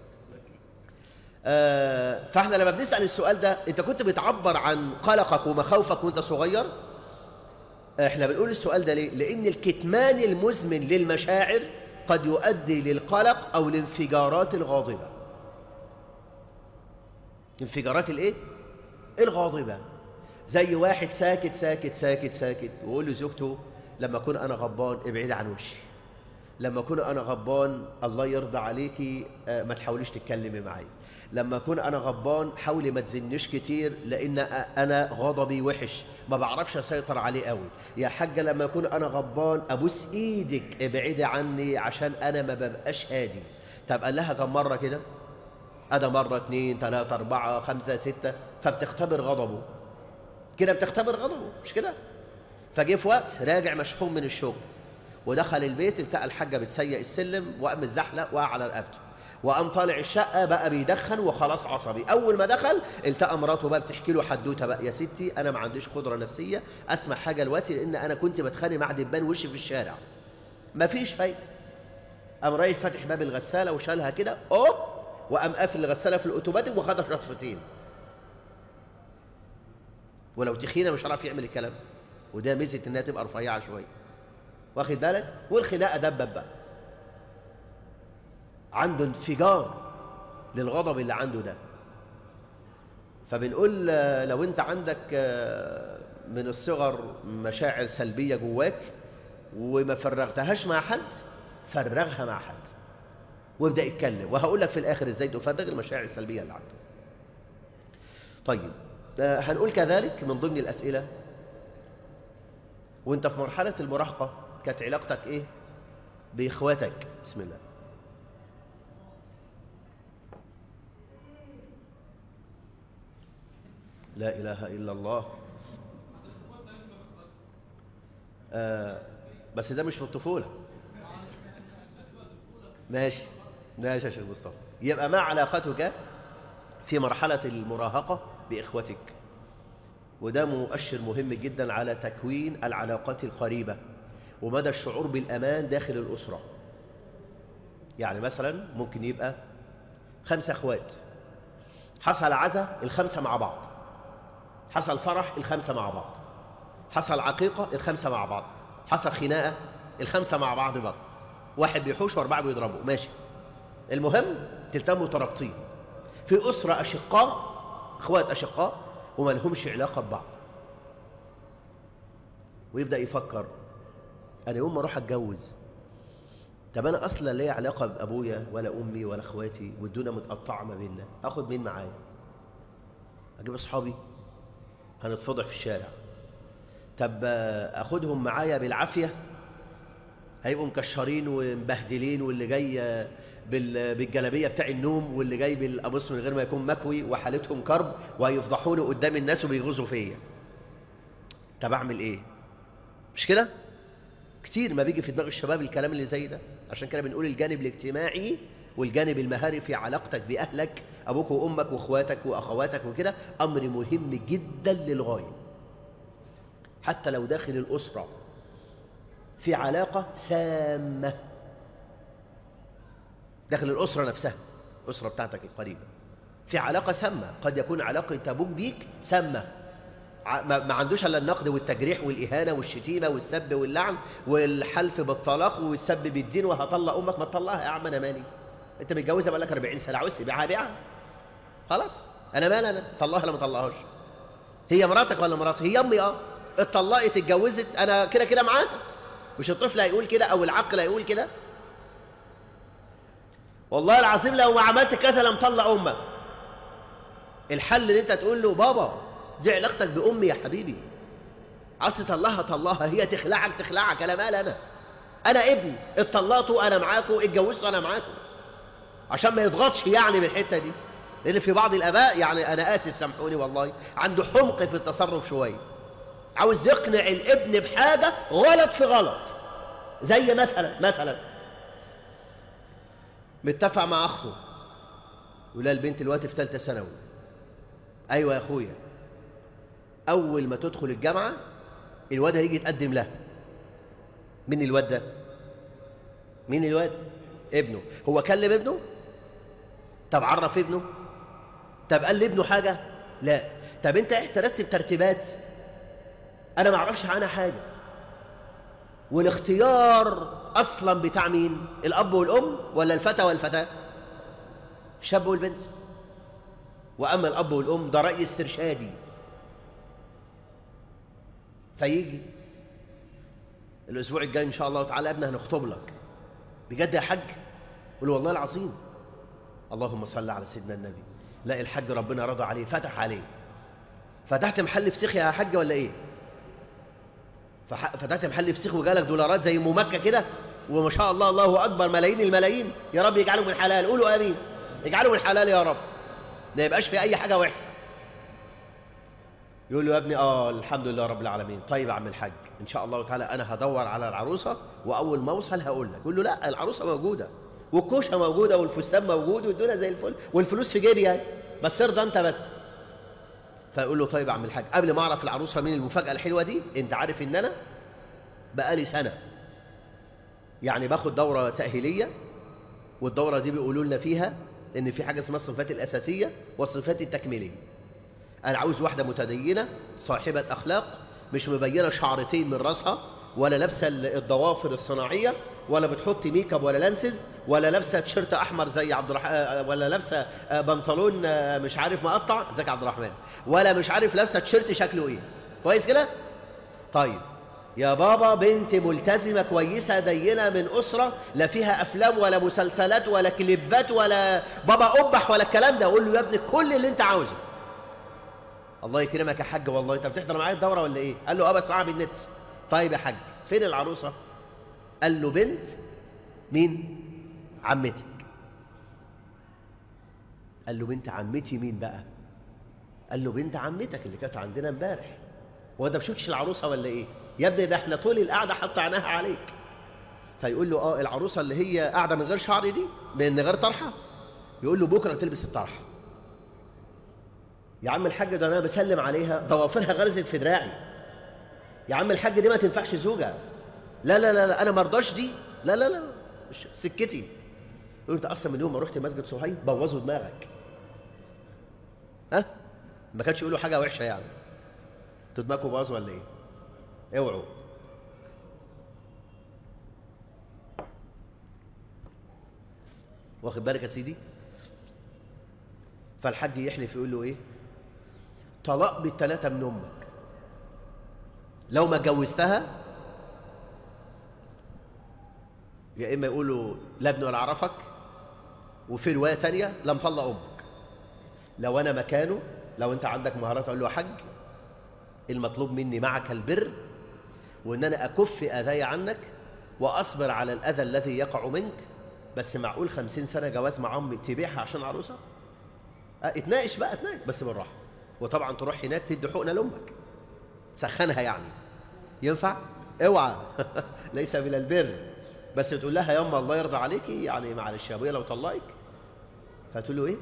فاحنا لما بنسال السؤال ده، انت كنت بتعبر عن قلقك ومخاوفك وانت صغير. احنا بنقول السؤال ده ليه؟ لان الكتمان المزمن للمشاعر قد يؤدي للقلق او الانفجارات الغاضبه. انفجارات الايه؟ الغاضبه. زي واحد ساكت ساكت ساكت ساكت ويقول لزوجته لما اكون انا غضبان ابعدي عن وشي، لما اكون انا غضبان الله يرضى عليكي ما تحاوليش تتكلمي معايا، لما اكون انا غضبان حاولي ما تزنيش كتير لان انا غضبي وحش ما بعرفش اسيطر عليه قوي، يا حاجه لما اكون انا غضبان ابوس ايدك ابعدي عني عشان انا ما ببقاش هادي. طب قال لها كم مره كده؟ انا مره 2 3 4 5 6، فبتختبر غضبه كده، بتختبر غضبه مش كده؟ فجه في وقت راجع مشحون من الشغل ودخل البيت، التقى الحاجه بتسيق السلم وقام الزحلق وقع على رقبته، وقام طالع الشقه بقى بيدخن وخلاص عصبي. اول ما دخل التقى مراته بقى بتحكي له حدوته بقى، يا ستي انا ما عنديش قدره نفسيه اسمع حاجه دلوقتي لان انا كنت بتخانق مع دبان وشي في الشارع. مفيش فايده. قام رايح فاتح باب الغساله وشالها كده وقام قافل الغساله في الاوتوماتيك وخدها شطفتين. ولو تخينه مش هيعرف يعمل الكلام، وده ميزه انها تبقى رفيعه شويه، واخد بالك؟ والخناقه دبب بقى، عنده انفجار للغضب اللي عنده ده. فبنقول لو انت عندك من الصغر مشاعر سلبيه جواك وما فرغتهاش مع حد، فرغها مع حد وابدا اتكلم، وهقول لك في الاخر ازاي تفرغ المشاعر السلبيه اللي عندك. طيب هنقول كذلك من ضمن الاسئله، وانت في مرحله المراهقه كانت علاقتك ايه باخواتك؟ بسم الله. لا اله الا الله. بس ده مش في الطفوله. ماشي يا شيخ مصطفى. يبقى ما علاقتك في مرحله المراهقه باخوتك؟ وده مؤشر مهم جدا على تكوين العلاقات القريبه ومدى الشعور بالامان داخل الاسره. يعني مثلا ممكن يبقى 5 اخوات، حصل عزا ال5 مع بعض، حصل فرح ال5 مع بعض، حصل عقيقه ال5 مع بعض، حصل خناقه ال5 مع بعض برضه، واحد بيحوش و4 بيضربوا، ماشي. المهم تلتموا ترابطين في اسره اشقاء، اخوات اشقاء وما لهمش علاقه ببعض. ويبدا يفكر انا يوم ما اروح اتجوز، طب انا اصلا ليا علاقه بابويا ولا امي ولا اخواتي والدنيا متقطعه ما بيننا، اخد مين معايا؟ اجيب اصحابي هنتفضح في الشارع. طب اخدهم معايا بالعافيه هيبقوا مكشرين ومبهدلين، واللي جاي بالجلابيه بتاع النوم واللي جاي بالقميص من غير ما يكون مكوي وحالتهم كرب وهيفضحوني قدام الناس وبيغزوا فيا. طب اعمل ايه؟ مش كده؟ كتير ما بيجي في دماغ الشباب الكلام اللي زي ده. عشان كده بنقول الجانب الاجتماعي والجانب المهاري في علاقتك بأهلك، أبوك وأمك وأخواتك وأخواتك وكده، أمر مهم جدا للغاية. حتى لو داخل الأسرة في علاقة سامة، داخل الأسرة نفسها، الأسرة بتاعتك القريبة في علاقة سامة، قد يكون علاقة أبوك بيك سامة، ما عندوش الا النقد والتجريح والإهانة والشتيمة والسب واللعن والحلف بالطلاق والسب بالدين، وهطلق أمك. ما تطلقها يا عم، أنا مالي؟ أنت متجوزها بقالك 40 سنة، عاوز تبيعها بيعها خلاص، أنا مالي؟ أنا طلقها ولا ما طلقهاش؟ هي مراتك ولا مراتي؟ هي أمي. اتطلقت اتجوزت، أنا كده كده معاها. مش الطفل هيقول كده أو العقل هيقول كده؟ والله العظيم لو ما عملت كذا لمطلق أمك. الحل ان انت تقول له بابا دي علاقتك بأمي يا حبيبي، عايز تطلقها طلقها، هي تخلعك تخلعك، انا مال؟ انا ابن اتطلقتوا انا معاكم، اتجوزتوا انا معاكم. عشان ما يضغطش يعني من الحتة دي. لأن في بعض الآباء، يعني أنا آسف سامحوني والله، عنده حمق في التصرف شوية، عاوز يقنع الابن بحاجة غلط في غلط. زي مثلا متفق مع أخته، يقول لها البنت دلوقتي في ثالثة ثانوي. أيوة يا أخويا، أول ما تدخل الجامعة الواد هيجي يتقدم لها. مين الواد ده؟ مين الواد؟ ابنه. هو كلم ابنه؟ طب عرف ابنه؟ طب قال لابنه حاجة؟ لا. طب انت ترتب ترتيبات انا ما اعرفش عنها حاجة. والاختيار اصلا بتاع مين؟ الاب والام ولا الفتى والفتاة؟ الشاب والبنت. واما الاب والام ده رأي استرشادي. فيجي الاسبوع الجاي ان شاء الله تعالى ابني هنخطب لك. بجد يا حاج؟ قول والله العظيم. اللهم صل على سيدنا النبي. لا الحاج ربنا رضى عليه، فتح عليه. فتحت محل فسيخ يا حاج ولا ايه؟ فتحت محل فسيخ وجالك دولارات زي ام مكه كده، وما شاء الله الله اكبر، ملايين الملايين. يا رب يجعله من حلال. قولوا امين. يجعله من حلال يا رب، ما يبقاش في اي حاجه وحشه. يقول له يا ابني الحمد لله رب العالمين. طيب يا عم الحاج ان شاء الله تعالى انا هدور على العروسه، واول ما اوصل هقول لك. يقول له لا، العروسه موجوده والكوشه موجوده والفستان موجود والدنيا زي الفل والفلوس في جيبي يعني، بس ارضى انت بس. فيقول له طيب يا عم الحاج، قبل ما اعرف العروسه مين المفاجاه الحلوه دي، انت عارف ان انا بقالي سنه يعني باخد دوره تاهيليه، والدوره دي بيقولوا لنا فيها ان في حاجه اسمها الصفات الاساسيه والصفات التكميليه. انا عاوز واحده متدينه صاحبه اخلاق، مش مبينه شعرتين من راسها، ولا لابسه الضوافر الصناعيه، ولا بتحط ميك اب ولا لانسز، ولا لابسه تيشيرت احمر زي عبد الرحمن، ولا لابسه بنطلون مش عارف مقطع زي عبد الرحمن، ولا مش عارف لابسه تيشيرت شكله ايه. كويس كده؟ طيب يا بابا بنت ملتزمه كويسه دينه من اسره لا فيها افلام ولا مسلسلات ولا كليبات ولا بابا قبح ولا الكلام ده. اقول له يا ابني كل اللي انت عاوزه. الله يكرمك يا حاج والله انت بتحضر معايا الدوره ولا ايه؟ قال له بسمعها بالنت. طيب يا حاج فين العروسه؟ قال له بنت مين؟ عمتك. قال له بنت عمتي مين بقى؟ قال له بنت عمتك اللي كانت عندنا امبارح. هو ده بشوتش العروسه ولا ايه؟ يا ابني ده احنا طول القعده حط عينها عليك. فيقول له العروسه اللي هي قاعده من غير شعر دي، من غير طرحه. يقول له بكره تلبس الطرحه. يا عم الحاج ده انا بسلم عليها ضوافرها غرزت في دراعي. يا عم الحاج دي ما تنفعش زوجة. لا لا لا, لا انا ما ارضاش دي. لا لا لا مش سكتي. يقول انت اصلا من يوم ما رحت مسجد صهيب بوظوا دماغك. ما كانش يقولوا حاجه وحشه يعني. انتوا دماغكم باظ ولا ايه؟ اوعوا. واخد بالك يا سيدي؟ فالحاج يحلف يقول له ايه؟ طلاق بالثلاثه من امك، لو ما اتجوزتها يا اما يقولوا لا ابني ولا اعرفك، وفي روايه ثانيه لا مطلق امك. لو انا مكانه، لو انت عندك مهارات، اقول له يا حاج المطلوب مني معك البر، وان انا اكف اذاي عنك واصبر على الاذى الذي يقع منك. بس معقول 50 سنه جواز مع امي تبيعها عشان عروسه؟ اتناقش بقى، اتناقش بس بالراحه. وطبعا تروح هناك تدي حقنه لامك سخنها يعني، ينفع؟ اوعى. ليس من البر. بس تقول لها ياما الله يرضى عليكي يعني معلش يا ابويا لو طلقك. فتقول له ايه؟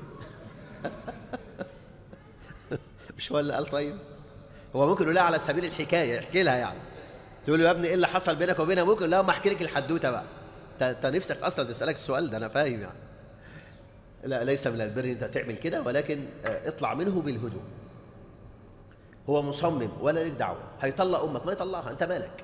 مش هو اللي قال؟ طيب هو ممكن يقول لها على سبيل الحكايه، يحكي لها يعني. تقول له يا ابني ايه اللي حصل بينك وبينها؟ ممكن لا ما احكي لك الحدوته بقى. انت نفسك اصلا تسالك السؤال ده، انا فاهم يعني. لا ليس من البر انت تعمل كده، ولكن اطلع منه بالهدوء. هو مصمم ولا لك دعوه، هيطلق امك ما يطلقها، انت مالك؟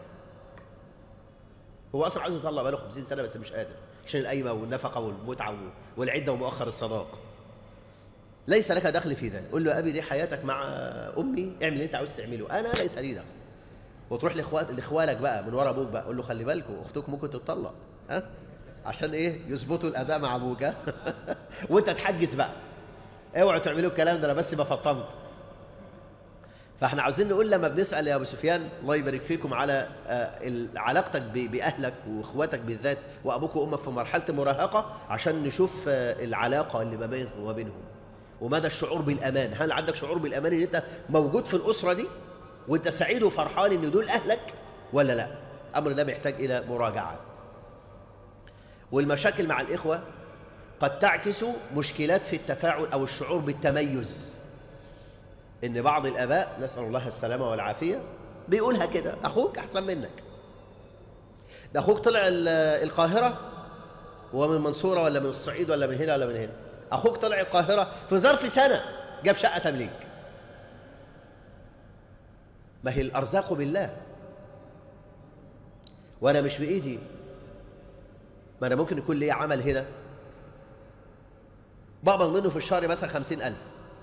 هو اصلا عايز يطلق بقاله 50 سنه بس مش قادر عشان القايمه والنفقه والمتعه والعده ومؤخر الصداق. ليس لك دخل في ذلك. قول له يا ابي دي حياتك مع امي، اعمل اللي انت عاوز تعمله، انا ليس لي دخل. وتروح لاخوالك بقى من ورا ابوك بقى، قول له خلي بالكوا اختك ممكن تتطلق، عشان ايه؟ يظبطوا الاداء مع ابوك. وانت تحجز بقى، اوعوا تعملوا الكلام ده، انا بس بفطمكم. فاحنا عاوزين نقول لما بنسأل يا أبو سفيان الله يبارك فيكم على علاقتك بأهلك وإخواتك بالذات وأبوك وأمك في مرحلة المراهقة، عشان نشوف العلاقة اللي ما بينك وما بينهم ومدى الشعور بالأمان. هل عندك شعور بالأمان إن أنت موجود في الأسرة دي وأنت سعيد وفرحان إن دول أهلك ولا لا؟ أمر ده محتاج إلى مراجعة. والمشاكل مع الإخوة قد تعكس مشكلات في التفاعل أو الشعور بالتميز. إن بعض الآباء نسأل الله السلامة والعافية بيقولها كده: أخوك أحسن منك، ده أخوك طلع القاهرة وهو من المنصورة ولا من الصعيد ولا من هنا ولا من هنا، أخوك طلع القاهرة في ظرف سنة جاب شقة تمليك. ما هي الأرزاق بالله، وأنا مش بإيدي. ما أنا ممكن يكون لي عمل هنا بقبض منه في الشهر مثلا 50,000،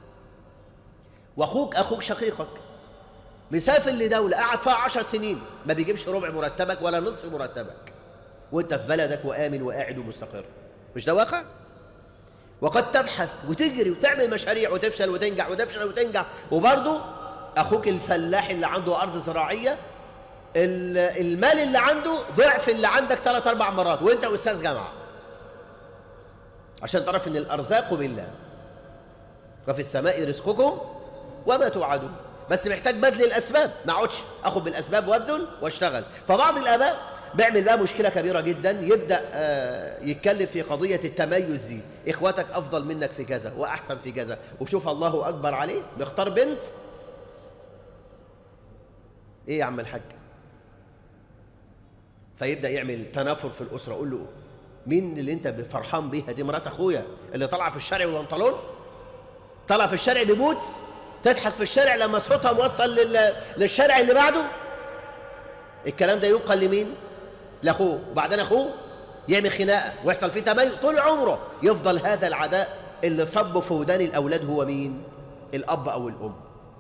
وأخوك شقيقك مسافر لدولة قاعد فيها 10 سنين ما بيجيبش ربع مرتبك ولا نصف مرتبك، وانت في بلدك وآمن وقاعد ومستقر. مش ده واقع؟ وقد تبحث وتجري وتعمل مشاريع وتفشل وتنجح وتفشل وتنجح، وبرضه أخوك الفلاح اللي عنده أرض زراعية المال اللي عنده ضعف اللي عندك 3-4 مرات، وانت أستاذ جامعة. عشان تعرف ان الأرزاق بالله، وفي السماء رزقكم وما توعدون. بس محتاج بذل الأسباب، ما اقعدش اخد بالأسباب وابذل واشتغل. فبعض الآباء بيعمل بقى مشكلة كبيرة جدا، يبدأ يتكلم في قضية التميز دي: إخواتك أفضل منك في كذا وأحسن في كذا، وشوف الله أكبر عليه بيختار بنت. إيه يا عم الحاج؟ فيبدأ يعمل تنافر في الأسرة. أقول له: مين اللي أنت فرحان بيها دي؟ مرات أخويا اللي طالعة في الشارع ببنطلون، طالعة في الشارع ببوت، تضحك في الشارع لما صوتها موصل للشارع اللي بعده. الكلام ده ينقل لمين؟ لأخوه. وبعدين أخوه يعمل خناقة ويحصل فيه تميز طول عمره، يفضل هذا العداء اللي صب في ودان الأولاد هو مين؟ الأب أو الأم.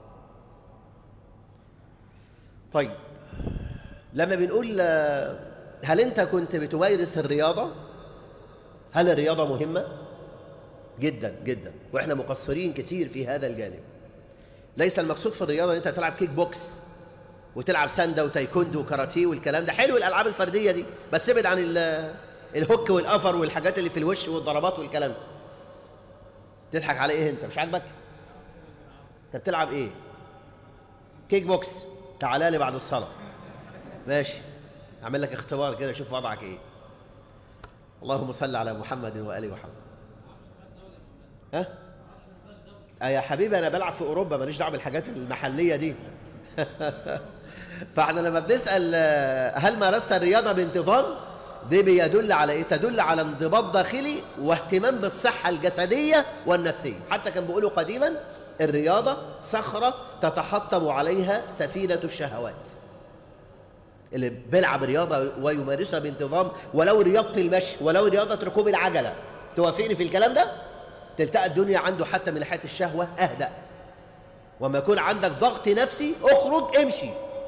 طيب، لما بنقول هل أنت كنت بتمارس الرياضة؟ هل الرياضة مهمة؟ جدا جدا، وإحنا مقصرين كتير في هذا الجانب. ليس المقصود في الرياضة أن أنت تلعب كيك بوكس وتلعب ساندا وتايكوندو وكاراتيه والكلام ده. حلو الألعاب الفردية دي، بس ابعد عن الهوك والأفر والحاجات اللي في الوش والضربات والكلام ده. تضحك على إيه أنت؟ مش عاجبك؟ أنت بتلعب إيه؟ كيك بوكس. تعالى لي بعد الصلاة. ماشي، أعمل لك اختبار كده شوف وضعك إيه. اللهم صل على محمد وآل محمد. ها؟ يا حبيبي أنا بلعب في أوروبا، ماليش دعوة بالحاجات المحلية دي. فاحنا لما بنسأل هل مارست الرياضة بانتظام، دي بيدل على ايه؟ تدل على انضباط داخلي واهتمام بالصحة الجسدية والنفسية. حتى كان بيقولوا قديما: الرياضة صخرة تتحطم عليها سفينة الشهوات. اللي بيلعب رياضة ويمارسها بانتظام، ولو رياضة المشي ولو رياضة ركوب العجلة، توافقني في الكلام ده؟ تلتقى الدنيا عنده حتى من ناحية الشهوة أهدأ. وما يكون عندك ضغط نفسي اخرج امشي.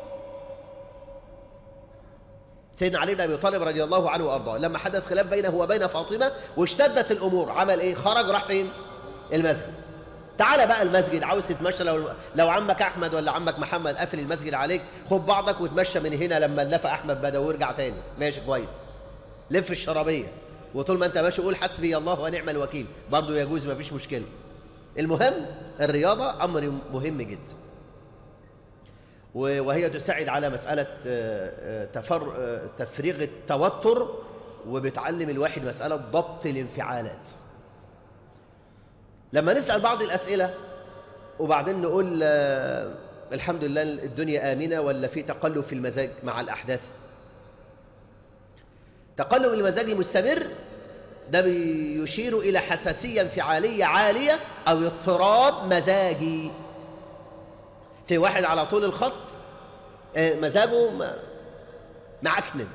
سيدنا علي بن ابي طالب رضي الله عنه وارضاه لما حدث خلاف بينه وبين فاطمه واشتدت الامور، عمل ايه؟ خرج راح فين؟ المسجد. تعال بقى المسجد، عاوز تتمشى، لو عمك احمد ولا عمك محمد قافل المسجد عليك، خد بعضك وتمشى من هنا لما نلف احمد بدا وارجع تاني. ماشي كويس. لف الشرابيه، وطول ما انت ماشي قول حسبي الله ونعم الوكيل، برضه يجوز، ما فيش مشكله. المهم الرياضة أمر مهم جدا، وهي تساعد على مسألة تفريغ التوتر، وبتعلم الواحد مسألة ضبط الانفعالات. لما نسأل بعض الأسئلة وبعدين نقول الحمد لله الدنيا آمنة ولا في تقلب في المزاج مع الأحداث؟ تقلب المزاج المستمر ده بيشير إلى حساسية انفعالية عالية أو اضطراب مزاجي. في واحد على طول الخط مزاجه معكنن،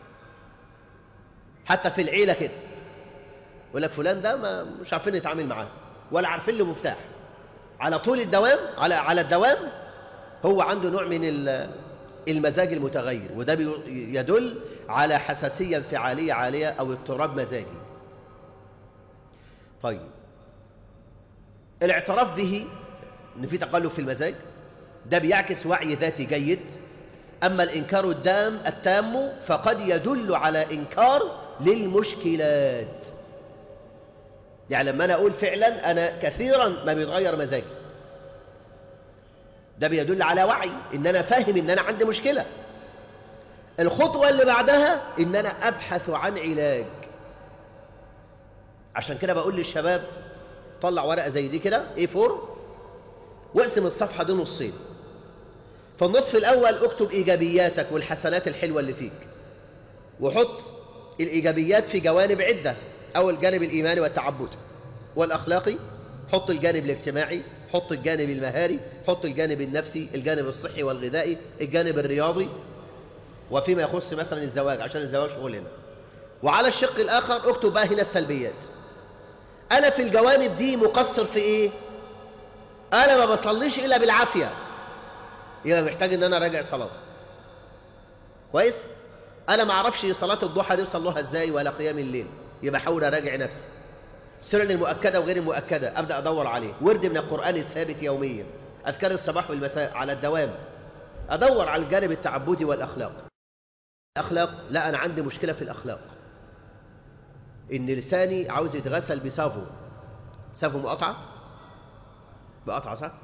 حتى في العيلة كده يقول لك فلان ده مش عارفين نتعامل معاه ولا عارفين له مفتاح. على طول الدوام على الدوام هو عنده نوع من المزاج المتغير، وده يدل على حساسية انفعالية عالية أو اضطراب مزاجي. طيب، الاعتراف به ان في تقلب في المزاج ده بيعكس وعي ذاتي جيد. أما الإنكار التام فقد يدل على إنكار للمشكلات. يعني لما أنا أقول فعلا أنا كثيرا ما بيتغير مزاجي، ده بيدل على وعي، إن أنا فاهم إن أنا عندي مشكلة. الخطوة اللي بعدها إن أنا أبحث عن علاج. عشان كده بقول للشباب طلع ورقة زي دي كده A4 واقسم الصفحة دي نصين. في النصف الأول اكتب إيجابياتك والحسنات الحلوة اللي فيك، وحط الإيجابيات في جوانب عدة. أول الجانب الإيماني والتعبدي والأخلاقي، حط الجانب الاجتماعي، حط الجانب المهاري، حط الجانب النفسي، الجانب الصحي والغذائي، الجانب الرياضي، وفيما يخص مثلا الزواج عشان الزواج شغلنا. وعلى الشق الآخر اكتب بقى هنا السلبيات. أنا في الجوانب دي مقصر في إيه؟ أنا ما بصليش إلا بالعافية، يبقى محتاج إن أنا أراجع صلاتي كويس. أنا ما أعرفش صلاة الضحى دي بصلوها إزاي ولا قيام الليل، يبقى أحاول أراجع نفسي. السنن المؤكدة وغير المؤكدة أبدأ أدور عليه. ورد من القرآن الثابت يوميا، أذكار الصباح والمساء على الدوام. أدور على الجانب التعبدي والأخلاق. الأخلاق، لا أنا عندي مشكلة في الأخلاق، إن لساني عاوز يتغسل بسافو. سافو مقاطعة؟ مقاطعة صح؟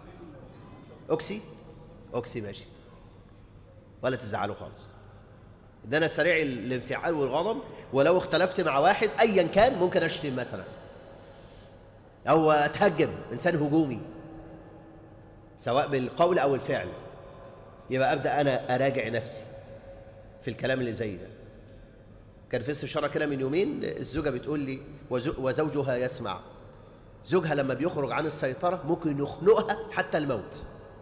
أوكسي ماشي، ولا تزعلوا خالص. ده أنا سريع الانفعال والغضب، ولو اختلفت مع واحد أيا كان ممكن أشتم مثلا أو أتهجم، إنسان هجومي سواء بالقول أو الفعل. يبقى أبدأ أنا أراجع نفسي في الكلام اللي زي ده. كان في استشارة كده من يومين، الزوجة بتقول لي وزوجها يسمع، زوجها لما بيخرج عن السيطرة ممكن يخنقها حتى الموت.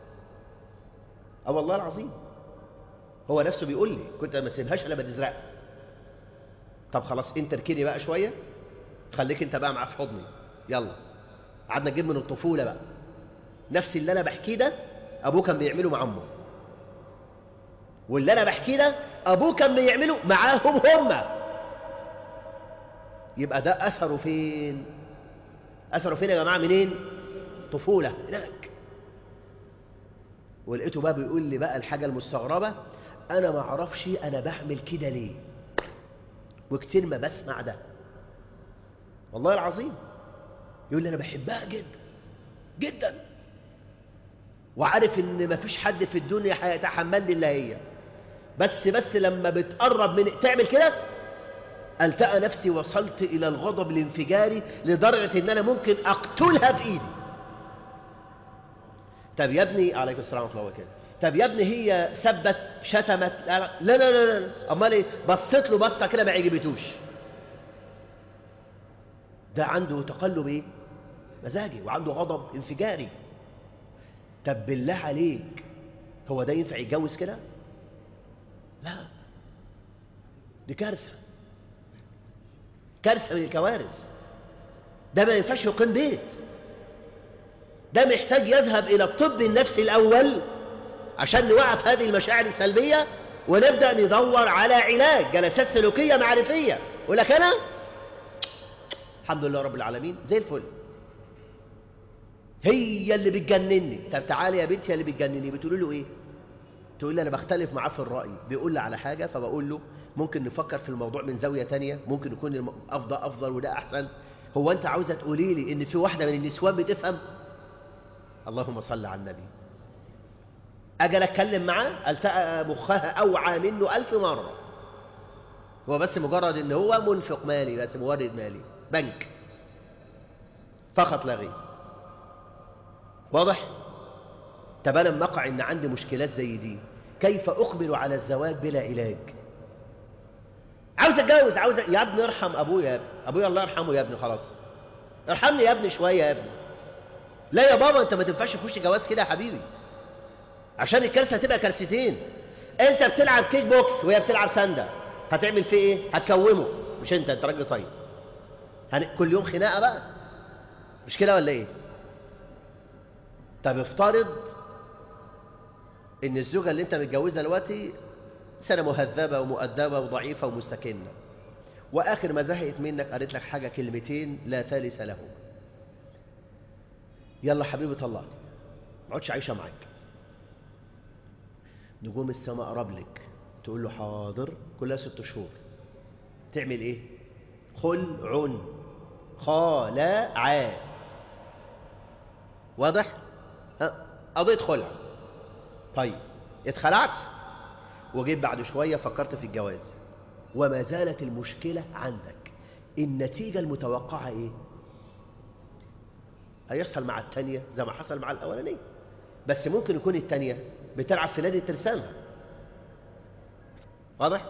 والله العظيم، هو نفسه بيقول لي كنت ما اسيبهاش الا بتزرق. طب خلاص انت اركني بقى شويه، خليك انت بقى معاه في حضني، يلا. قعدنا نجيب من الطفوله بقى نفس اللي انا بحكيه ده ابوه كان بيعمله مع امه، واللي انا بحكيه ده ابوه كان بيعمله معاهم هم. يبقى ده اثره فين؟ اثره فين يا جماعه؟ منين؟ طفوله هناك. ولقيته بقى بيقول لي بقى الحاجه المستغربه، انا ما اعرفش انا بعمل كده ليه، وكتير ما بسمع ده والله العظيم. يقول لي انا بحبها جدا جدا، وعارف ان ما فيش حد في الدنيا هيتحمل لي الا هي، بس لما بتقرب من تعمل كده التقى نفسي وصلت الى الغضب الانفجاري لدرجه ان انا ممكن اقتلها في ايدي. طب يا ابني، عليكم السلام ورحمه الله وبركاته، طب يا ابني هي سبت شتمت؟ لا لا لا لا، امال ايه؟ بصيت له بصه كده ما عجبتوش. ده عنده تقلب ايه؟ مزاجي، وعنده غضب انفجاري. طب بالله عليك، هو ده ينفع يتجوز كده؟ لا، دي كارثه، كارثه من الكوارث. ده ما ينفعش يقيم بيت، ده محتاج يذهب الى الطب النفسي الاول عشان نوقف هذه المشاعر السلبيه، ونبدا ندور على علاج، جلسات سلوكيه معرفيه. يقول لك انا الحمد لله رب العالمين زي الفل، هي اللي بتجنني. طب تعالي يا بنتي، هي اللي بتجنني. بتقول له ايه؟ تقول لي انا بختلف معاه في الراي، بيقول لي على حاجه فبقول له ممكن نفكر في الموضوع من زاويه تانية، ممكن يكون افضل وده احسن. هو انت عاوزه تقولي لي ان في واحده من النسوان بتفهم؟ اللهم صل على النبي. اجل اتكلم معاه التقى مخها اوعى منه 1000 مره. هو بس مجرد ان هو منفق مالي، بس مورد مالي، بنك فقط لا غير. واضح؟ طب انا لما اقع ان عندي مشكلات زي دي، كيف اقبل على الزواج بلا علاج؟ عاوز اتجوز، يا ابني ارحم ابويا، يا ابني ابويا الله يرحمه، يا ابني خلاص ارحمني يا ابني شويه يا ابني. لا يا بابا، انت ما تنفعش تخش جواز كده يا حبيبي، عشان الكارثه هتبقى كارثتين. انت بتلعب كيك بوكس وهي بتلعب ساندا، هتعمل فيه ايه؟ هتكومه. مش انت راجل طيب، كل يوم خناقه بقى، مش كده ولا ايه؟ طب افترض ان الزوجه اللي انت متجوزها دلوقتي سنه مهذبه ومؤدبه وضعيفه ومستكنه، واخر ما زهقت منك قالت لك حاجه كلمتين لا ثالث لهم، يلا حبيبي طلقني، ما اقعدش عايشه معاك. نجوم السماء قرب لك، تقول له حاضر، كلها 6 شهور. تعمل ايه؟ خلع، خالع. واضح؟ قضيت خلع. طيب اتخلعت وجيت بعد شوية فكرت في الجواز وما زالت المشكلة عندك، النتيجة المتوقعة ايه؟ هيحصل مع التانية زي ما حصل مع الأولانية، بس ممكن يكون التانية بتلعب في نادي ترسانة. واضح؟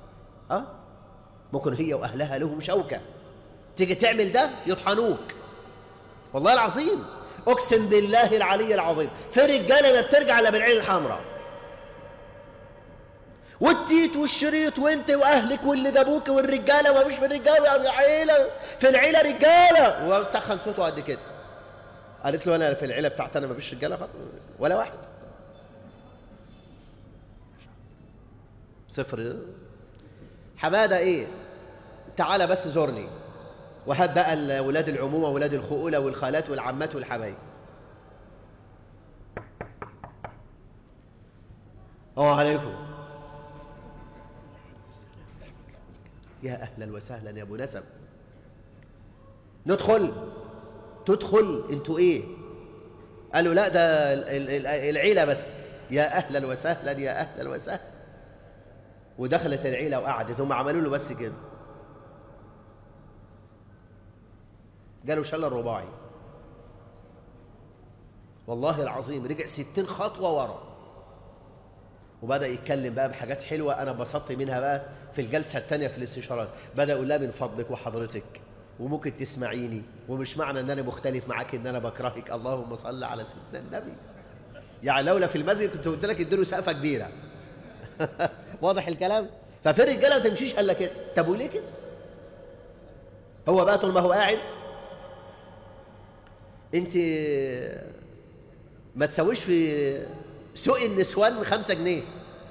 ممكن هي وأهلها لهم شوكة، تيجي تعمل ده يطحنوك. والله العظيم أقسم بالله العلي العظيم، في رجالة لا بترجع إلا بالعين الحمراء، والتيت والشريط وانت واهلك واللي جابوك والرجاله ومش في الرجاله، عيله في العيله رجاله، وسخن صوته قد كده. قالت له انا في العيله بتاعتنا ما فيش رجاله ولا واحد، صفر. حماده ايه؟ تعالى بس زورني، وهات بقى ولاد العمومه ولاد الخؤوله والخالات والعمات والحبايب. عليكم. يا أهلا وسهلا يا أبو نسب. تدخل انتوا ايه؟ قالوا لا ده العيلة بس. يا أهلا وسهلا يا أهلا وسهلا. ودخلت العيلة وقعدت، هم عملوا له بس كده، قالوا شل الرباعي. والله العظيم رجع 60 خطوة ورا، وبدأ يتكلم بقى بحاجات حلوة أنا بسطت منها بقى في الجلسة الثانية في الاستشارات. بدأ يقول لها من فضلك وحضرتك وممكن تسمعيني، ومش معنى أن أنا مختلف معاك أن أنا بكرهك، اللهم صل على سيدنا النبي. يعني لولا في المسجد كنت قلت لك اديله سقفة كبيرة. واضح الكلام؟ ففي الرجالة ما تمشيش إلا كده. طب وليه كده؟ هو بقى طول ما هو قاعد أنت ما تسويش في سوق النسوان 5 جنيه.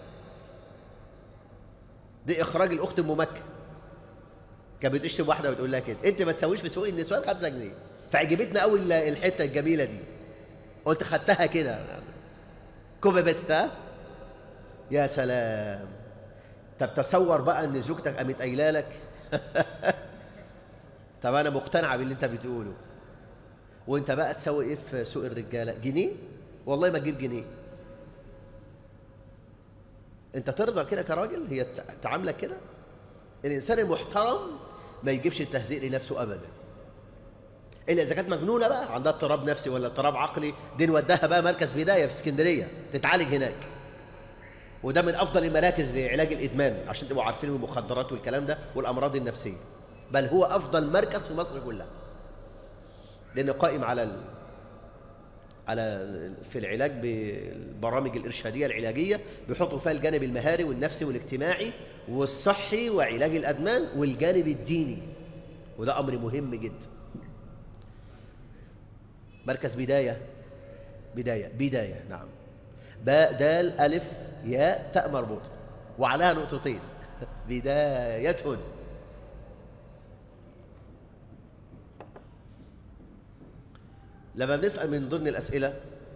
دي إخراج الأخت أم مكة، كانت بتشتم واحدة وتقول لها كده، أنت ما تسويش في سوق النسوان 5 جنيه. فعجبتنا أول الحتة الجميلة دي، قلت خدتها كده كوبي بيستا. يا سلام. طب تصور بقى ان زوجتك قامت قايله لك طب انا مقتنعه باللي انت بتقوله، وانت بقى تسوي ايه في سوق الرجاله؟ جنيه؟ والله ما تجيب جنيه. انت ترضى كده كراجل؟ هي تعاملك كده؟ الانسان المحترم ما يجيبش التهزيء لنفسه ابدا، الا اذا كانت مجنونه بقى عندها اضطراب نفسي ولا اضطراب عقلي، دي نوديها بقى مركز بدايه في اسكندريه تتعالج هناك، وده من افضل المراكز لعلاج الادمان، عشان تبقوا عارفين المخدرات والكلام ده والامراض النفسيه، بل هو افضل مركز في مصر كلها، لانه قائم في العلاج بالبرامج الارشاديه العلاجيه، بيحطوا فيها الجانب المهاري والنفسي والاجتماعي والصحي وعلاج الادمان والجانب الديني، وده امر مهم جدا. مركز بدايه نعم، باء دال ألف ياء تاء مربوطة وعليها نقطتين. بداية. لما بنسأل من ضمن الأسئلة،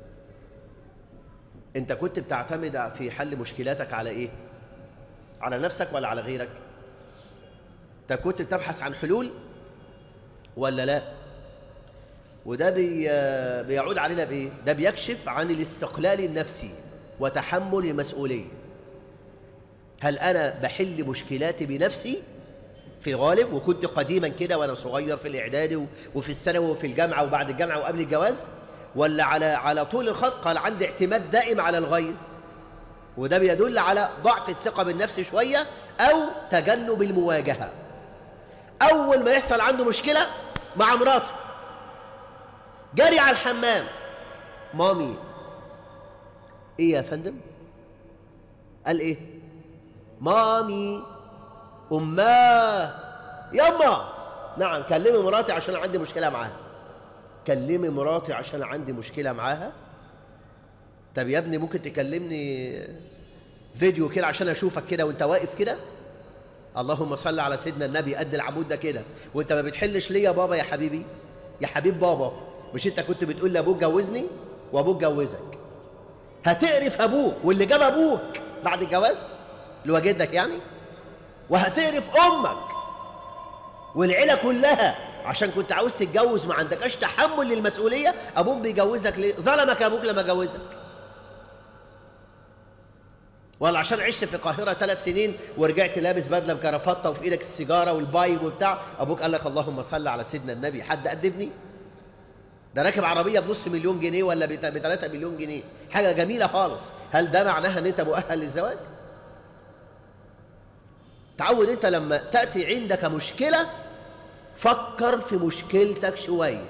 أنت كنت بتعتمد في حل مشكلاتك على إيه؟ على نفسك ولا على غيرك؟ أنت كنت بتبحث عن حلول ولا لا؟ وده بيعود علينا بإيه؟ ده بيكشف عن الاستقلال النفسي وتحمل المسؤولية. هل أنا بحل مشكلاتي بنفسي في الغالب، وكنت قديما كده وأنا صغير في الإعدادي وفي الثانوي وفي الجامعة وبعد الجامعة وقبل الجواز، ولا على طول الخط قال عندي اعتماد دائم على الغير؟ وده بيدل على ضعف الثقة بالنفس شوية أو تجنب المواجهة. أول ما يحصل عنده مشكلة مع مراته، جري على الحمام، مامي. إيه يا فندم؟ قال إيه؟ مامي، أماه، يما. نعم، كلمي مراتي عشان عندي مشكلة معاها. كلمي مراتي عشان عندي مشكلة معاها؟ طب يا ابني ممكن تكلمني فيديو كده عشان أشوفك كده وانت واقف كده؟ اللهم صل على سيدنا النبي، قد العمود ده كده، وانت ما بتحلش ليه يا بابا يا حبيبي يا حبيب بابا؟ مش انت كنت بتقول لأبوك جوزني وأبوك جوزك؟ هتقرف أبوك واللي جاب أبوك بعد الجواز اللي هو جدك يعني، وهتقرف أمك والعيلة كلها عشان كنت عاوز تتجوز ما عندكش تحمل للمسؤولية. أبوك بيجوزك ليه؟ ظلمك أبوك لما جوزك؟ ولا عشان عشت في القاهرة 3 سنين ورجعت لابس بدلة بكرافتة وفي ايدك السيجارة والبايب وبتاع، أبوك قال لك اللهم صل على سيدنا النبي، حد أدبني؟ ده راكب عربية بنص مليون جنيه ولا ب3 مليون جنيه، حاجة جميلة خالص. هل ده معناها ان انت مؤهل للزواج؟ تعود انت لما تأتي عندك مشكلة فكر في مشكلتك شوية،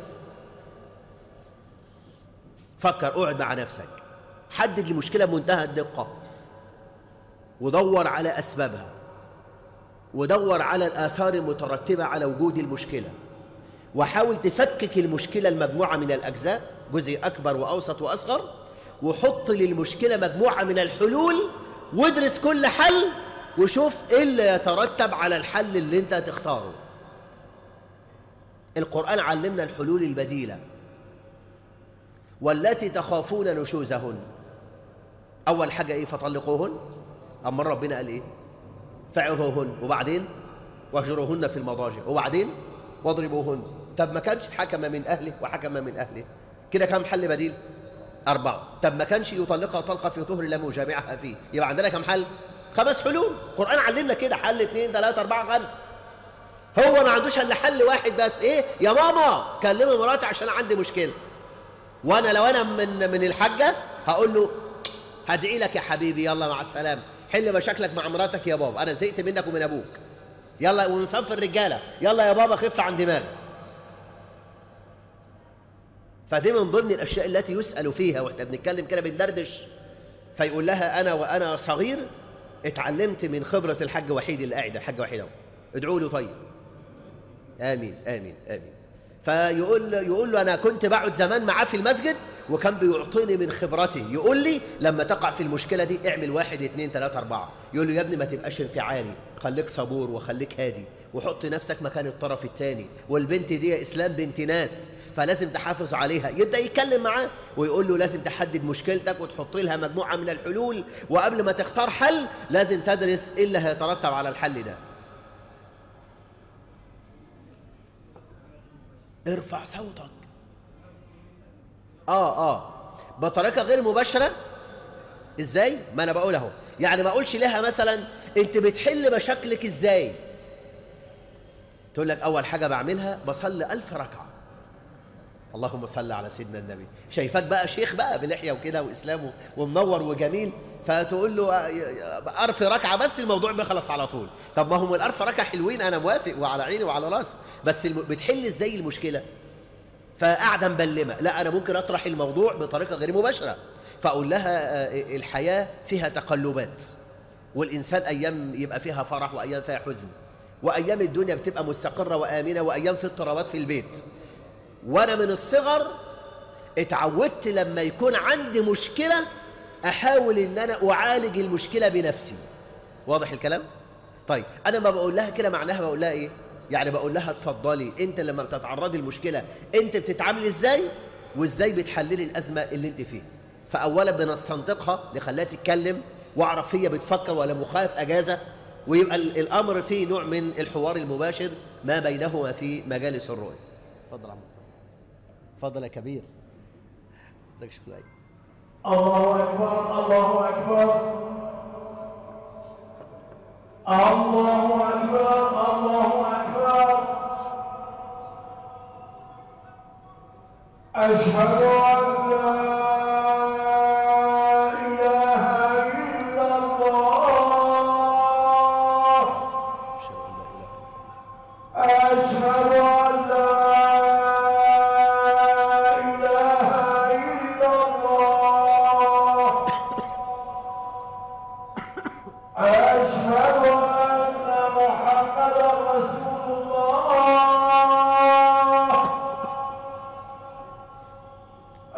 فكر، اقعد مع نفسك، حدد المشكلة بمنتهى الدقة، ودور على أسبابها، ودور على الآثار المترتبة على وجود المشكلة، وحاول تفكك المشكلة المجموعة من الأجزاء، جزء أكبر وأوسط وأصغر، وحط للمشكلة مجموعة من الحلول، وادرس كل حل وشوف إيه اللي يترتب على الحل اللي انت تختاره. القرآن علمنا الحلول البديلة. والتي تخافون نشوزهن، أول حاجة إيه؟ فطلقوهن. أما ربنا قال إيه؟ فعظوهن، وبعدين واهجروهن في المضاجع، وبعدين واضربوهن. طب ما كانش حكم من أهله وحكم من أهله، كده كم حل بديل؟ 4. طب ما كانش يطلقها طلقة في طهر لم يجامعها فيه، يبقى عندنا كم حل؟ 5 حلول. القرآن علمنا كده، حل 2 3 4 5. هو ما عندوش الا حل واحد بس، ايه؟ يا ماما كلمي مراتي عشان عندي مشكلة. وانا لو انا من الحاجة هقول له هدعي لك يا حبيبي، يلا مع السلامة، حل مشاكلك مع مراتك يا بابا، انا زهقت منك ومن ابوك، يلا. ونصف الرجالة، يلا يا بابا خف عن دماغي. فدي من ضمن الاشياء التي يسأل فيها واحنا بنتكلم كده بندردش. فيقول لها انا وانا صغير اتعلمت من خبرة الحاج وحيد اللي قاعد، الحاج وحيد اهو، ادعوا له طيب. آمين آمين آمين. يقول له أنا كنت بقعد زمان معاه في المسجد وكان بيعطيني من خبرته، يقول لي لما تقع في المشكلة دي اعمل 1 2 3 4. يقول له يا ابني ما تبقاش انفعالي، خليك صبور وخليك هادي، وحط نفسك مكان الطرف الثاني، والبنت دي يا إسلام بنت ناس فلازم تحافظ عليها. يبدأ يتكلم معاه ويقول له لازم تحدد مشكلتك وتحط لها مجموعة من الحلول، وقبل ما تختار حل لازم تدرس إيه اللي هيترتب على الحل ده. ارفع صوتك. بطريقة غير مباشرة. ازاي؟ ما انا بقول اهو، يعني ما اقولش لها مثلا انت بتحل مشاكلك ازاي، تقول لك اول حاجة بعملها بصلي 1000 ركعة، اللهم صل على سيدنا النبي. شايفاك بقى شيخ بقى بلحية وكده واسلام ومنور وجميل، فتقول له 1000 ركعة بس الموضوع بيخلص على طول. طب ما هم 1000 ركعة حلوين، انا موافق وعلى عيني وعلى راسي، بس بتحل ازاي المشكلة؟ فقاعدة مبلمة. لا، أنا ممكن أطرح الموضوع بطريقة غير مباشرة، فأقول لها الحياة فيها تقلبات، والإنسان أيام يبقى فيها فرح وأيام فيها حزن، وأيام الدنيا بتبقى مستقرة وآمنة، وأيام في اضطرابات في البيت. وأنا من الصغر اتعودت لما يكون عندي مشكلة أحاول إن أنا أعالج المشكلة بنفسي. واضح الكلام؟ طيب أنا ما بقول لها كده معناها بقول لها إيه؟ يعني بقول لها اتفضلي انت لما بتتعرضي للمشكلة انت بتتعاملي ازاي وازاي بتحللي الازمة اللي انت فيها. فاولا بنستنطقها نخليها تتكلم واعرف هي بتفكر ولا مخالف اجازة، ويبقى الامر فيه نوع من الحوار المباشر ما بينهما في مجالس الرؤية. اتفضل يا عم مصطفى. اتفضل يا كبير. الله اكبر الله اكبر الله أكبر الله أكبر. أشهد أن لا إله إلا الله. أشهد أن لا إله إلا الله. أشهد أن محمدا رسول الله.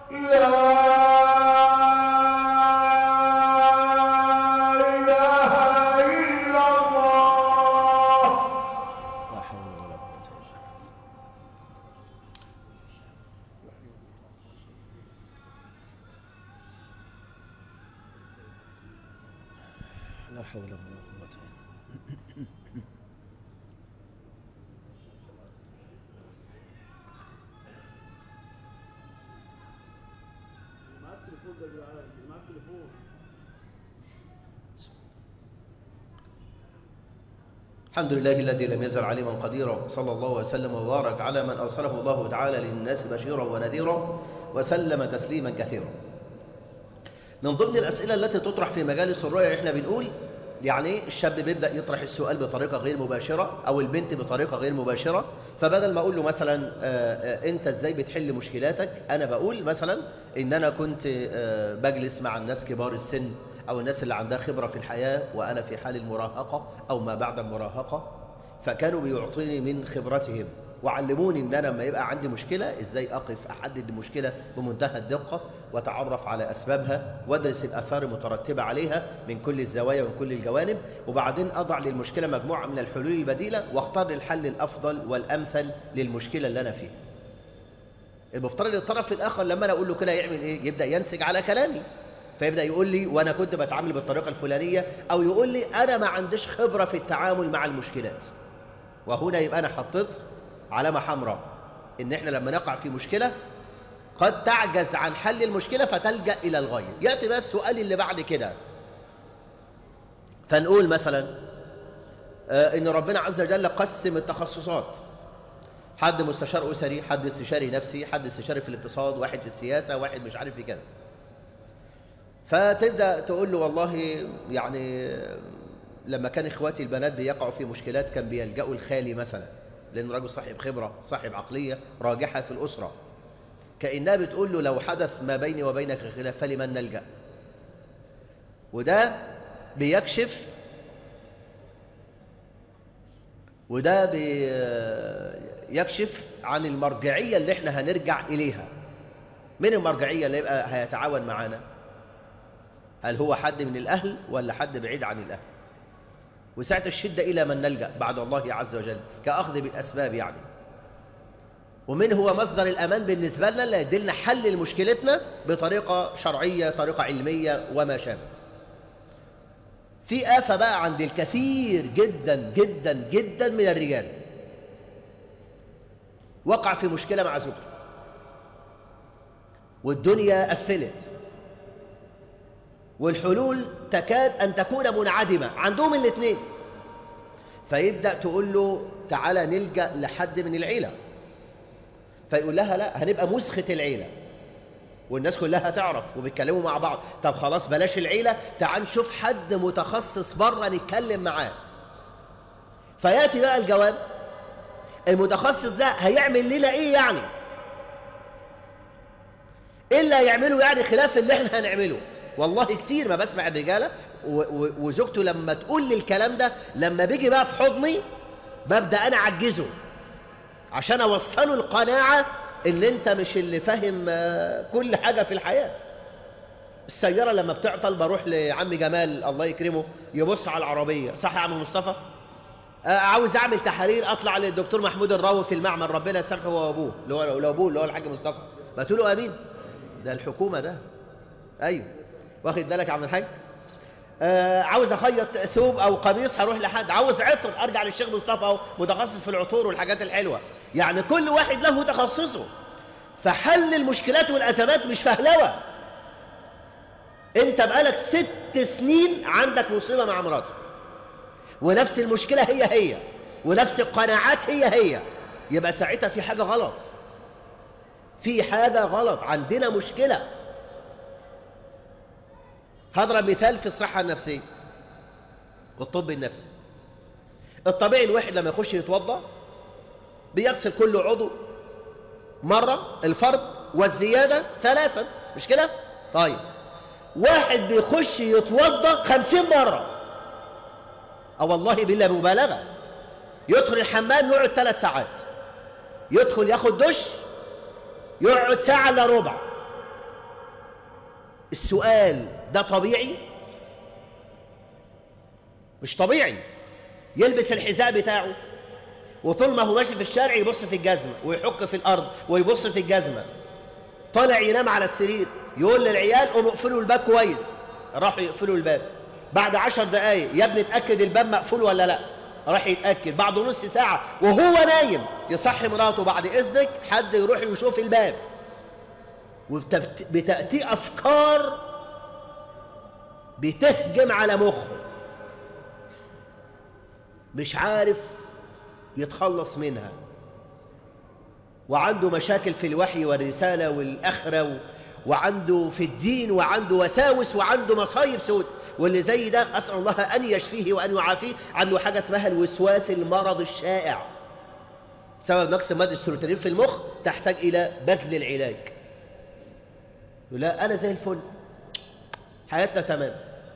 لا إله إلا الله. لا حول ولا قوة إلا بالله. لا حول ولا قوة إلا بالله. الحمد لله الذي لم يزل عليما قديرا، صلى الله وسلم وبارك على من أرسله الله تعالى للناس بشيرا ونذيرا، وسلم تسليما كثيرا. من ضمن الأسئلة التي تطرح في مجالس الرؤيا احنا بنقول يعني الشاب بيبدأ يطرح السؤال بطريقة غير مباشرة أو البنت بطريقة غير مباشرة، فبدل ما أقول له مثلا أنت إزاي بتحل مشكلاتك، أنا بقول مثلا إن أنا كنت بجلس مع الناس كبار السن أو الناس اللي عندها خبرة في الحياة وأنا في حال المراهقة أو ما بعد المراهقة، فكانوا بيعطيني من خبرتهم وعلموني ان انا لما يبقى عندي مشكله ازاي اقف احدد المشكله بمنتهى الدقه واتعرف على اسبابها وادرس الاثار المترتبه عليها من كل الزوايا ومن كل الجوانب، وبعدين اضع للمشكله مجموعه من الحلول البديله واختار الحل الافضل والامثل للمشكله اللي انا فيها. المفترض الطرف الاخر لما انا اقول له كده يعمل ايه؟ يبدا ينسج على كلامي، فيبدا يقول لي وانا كنت بتعامل بالطريقه الفلانيه، او يقول لي انا ما عنديش خبره في التعامل مع المشكلات. وهنا يبقى انا حطيت علامة حمراء إن إحنا لما نقع في مشكلة قد تعجز عن حل المشكلة فتلجأ إلى الغير. يأتي بقى السؤال اللي بعد كده، فنقول مثلا إن ربنا عز وجل قسم التخصصات، حد مستشار أسري، حد استشاري نفسي، حد استشاري في الاقتصاد، واحد في السياسة، واحد مش عارف في كده. فتبدأ تقول له والله يعني لما كان إخواتي البنات بيقعوا في مشكلات كان بيلجأوا الخالي مثلا، لأن راجل صاحب خبرة صاحب عقلية راجحة في الأسرة، كأنها بتقول له لو حدث ما بيني وبينك خلاف فلمن نلجأ. وده بيكشف عن المرجعية اللي احنا هنرجع إليها. من المرجعية اللي يبقى هيتعاون معانا؟ هل هو حد من الأهل ولا حد بعيد عن الأهل؟ وساعة الشدة إلى من نلجأ بعد الله عز وجل كأخذ بالأسباب يعني. ومن هو مصدر الأمان بالنسبة لنا اللي يدلنا حل مشكلتنا بطريقة شرعية، طريقة علمية وما شابه. في آفة بقى عند الكثير جدا جدا جدا من الرجال، وقع في مشكلة مع زوجته والدنيا قفلت والحلول تكاد أن تكون منعدمة عندهم الاثنين، فيبدأ تقول له تعالى نلجأ لحد من العيلة، فيقول لها لا هنبقى مسخة العيلة والناس كلها تعرف وبيتكلموا مع بعض، طب خلاص بلاش العيلة، تعال نشوف حد متخصص بره نتكلم معاه. فيأتي بقى الجواب، المتخصص ده هيعمل لنا ايه يعني؟ ايه اللي هيعمله يعني خلاف اللي احنا هنعمله؟ والله كتير ما بسمع الرجالة وزوجته لما تقول لي الكلام ده، لما بيجي بقى في حضني ببدأ أنا أعجزه عشان أوصله القناعة إن أنت مش اللي فاهم كل حاجة في الحياة. السيارة لما بتعطل بروح لعم جمال الله يكرمه يبص على العربية، صح يا عم مصطفى؟ عاوز أعمل تحرير أطلع للدكتور محمود الراوي في المعمل، ربنا يسامحه هو وأبوه اللي هو الحاج مصطفى، ما تقولوا أمين. ده الحكومة ده، أيوه واخد بالك يا عم الحاج؟ عاوز اخيط ثوب او قميص هروح لحد، عاوز عطر ارجع للشيخ مصطفى او متخصص في العطور والحاجات الحلوه. يعني كل واحد له تخصصه، فحل المشكلات والازمات مش فهلوه. انت بقالك 6 سنين عندك مصيبه مع مراتك ونفس المشكله هي ونفس القناعات هي، يبقى ساعتها في حاجه غلط، في حاجه غلط، عندنا مشكله. هضرب مثال في الصحة النفسية والطب النفسي. الطبيعي الواحد لما يخش يتوضأ بيغسل كل عضو مرة، الفرد والزيادة 3، مش كده؟ طيب واحد بيخش يتوضأ 50 مرة، والله بالله مبالغة، يدخل الحمام يقعد 3 ساعات، يدخل ياخد دش يقعد 1 ساعة إلا ربع، السؤال ده طبيعي؟ مش طبيعي. يلبس الحذاء بتاعه وطول ما هو ماشي في الشارع يبص في الجزمة ويحك في الأرض ويبص في الجزمة، طالع ينام على السرير يقول للعيال قوموا اقفلوا الباب كويس، راحوا يقفلوا الباب. بعد 10 دقايق يا ابني اتأكد الباب مقفول ولا لا، راح يتأكد. بعد نص ساعة وهو نايم يصحي مراته بعد إذنك حد يروح يشوف الباب. وبتأتي أفكار بتهجم على مخه مش عارف يتخلص منها، وعنده مشاكل في الوحي والرسالة والآخرة، وعنده في الدين، وعنده وساوس، وعنده مصايب سود. واللي زي ده أسأل الله أن يشفيه وأن يعافيه. عنده حاجة اسمها الوسواس المرض الشائع، سبب نقص مادة السيروتونين في المخ، تحتاج إلى بذل العلاج. يقول لا أنا زي الفل، حياتنا تمام.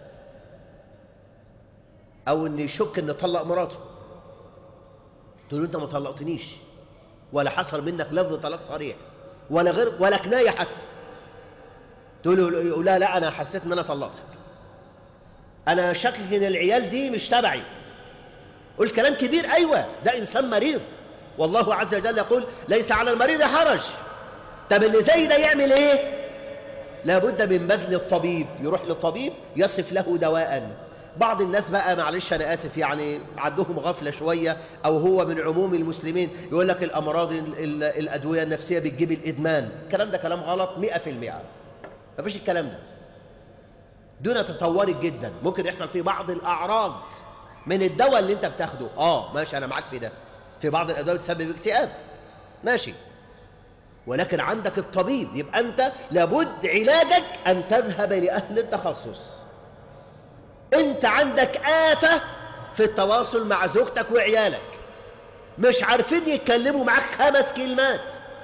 أو إن يشك إن طلق مراته، تقول له أنت ما طلقتنيش، ولا حصل منك لفظ طلاق صريح ولا غير ولا كناية حتى. تقول له لا أنا حسيت إن أنا طلقتك، أنا شاكك إن العيال دي مش تبعي. قول كلام كبير. أيوة ده إنسان مريض، والله عز وجل يقول ليس على المريض حرج. طب اللي زي ده يعمل إيه؟ لابد من بذل الطبيب، يروح للطبيب يصف له دواء. بعض الناس بقى معلش أنا آسف يعني عندهم غفلة شوية، أو هو من عموم المسلمين يقول لك الأمراض الأدوية النفسية بتجيب الإدمان. الكلام ده كلام غلط 100%. مفيش الكلام ده. دون تطورك جدا ممكن يحصل فيه بعض الأعراض من الدواء اللي انت بتاخده. ماشي أنا معاك في ده، في بعض الأدوية تسبب اكتئاب ماشي، ولكن عندك الطبيب. يبقى أنت لابد علاجك أن تذهب لأهل التخصص. أنت عندك آفة في التواصل مع زوجتك وعيالك، مش عارفين يتكلموا معك 5 كلمات.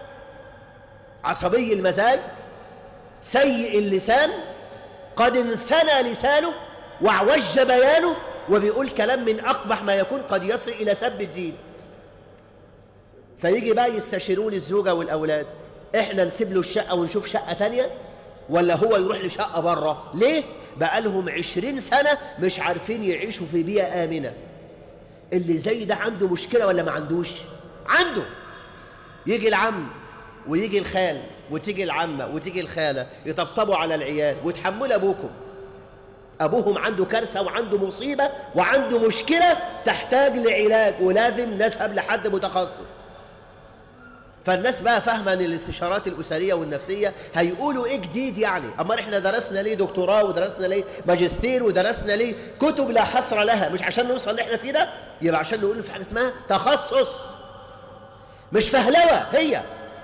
عصبي المزاج، سيء اللسان، قد انثنى لسانه واعوج بيانه، وبيقول كلام من أقبح ما يكون، قد يصل إلى سب الدين. فيجي بقى يستشيرون الزوجة والأولاد، إحنا نسيب له الشقة ونشوف شقة تانية، ولا هو يروح لشقة بره؟ ليه؟ بقى لهم 20 سنة مش عارفين يعيشوا في بيئة آمنة. اللي زي ده عنده مشكلة ولا ما عندوش؟ عنده. يجي العم ويجي الخال وتيجي العمة وتيجي الخالة يطبطبوا على العيال، وتحمل أبوكم. أبوهم عنده كارثة وعنده مصيبة وعنده مشكلة تحتاج لعلاج، ولازم نذهب لحد متخصص. فالناس بقى فاهمة ان الاستشارات الأسرية والنفسية هيقولوا ايه جديد يعني. اما احنا درسنا ليه دكتوراه ودرسنا ليه ماجستير ودرسنا ليه كتب لا حصر لها؟ مش عشان نوصل اللي احنا فيه ده؟ يبقى عشان نقول في حاجة اسمها تخصص، مش فهلوة. هي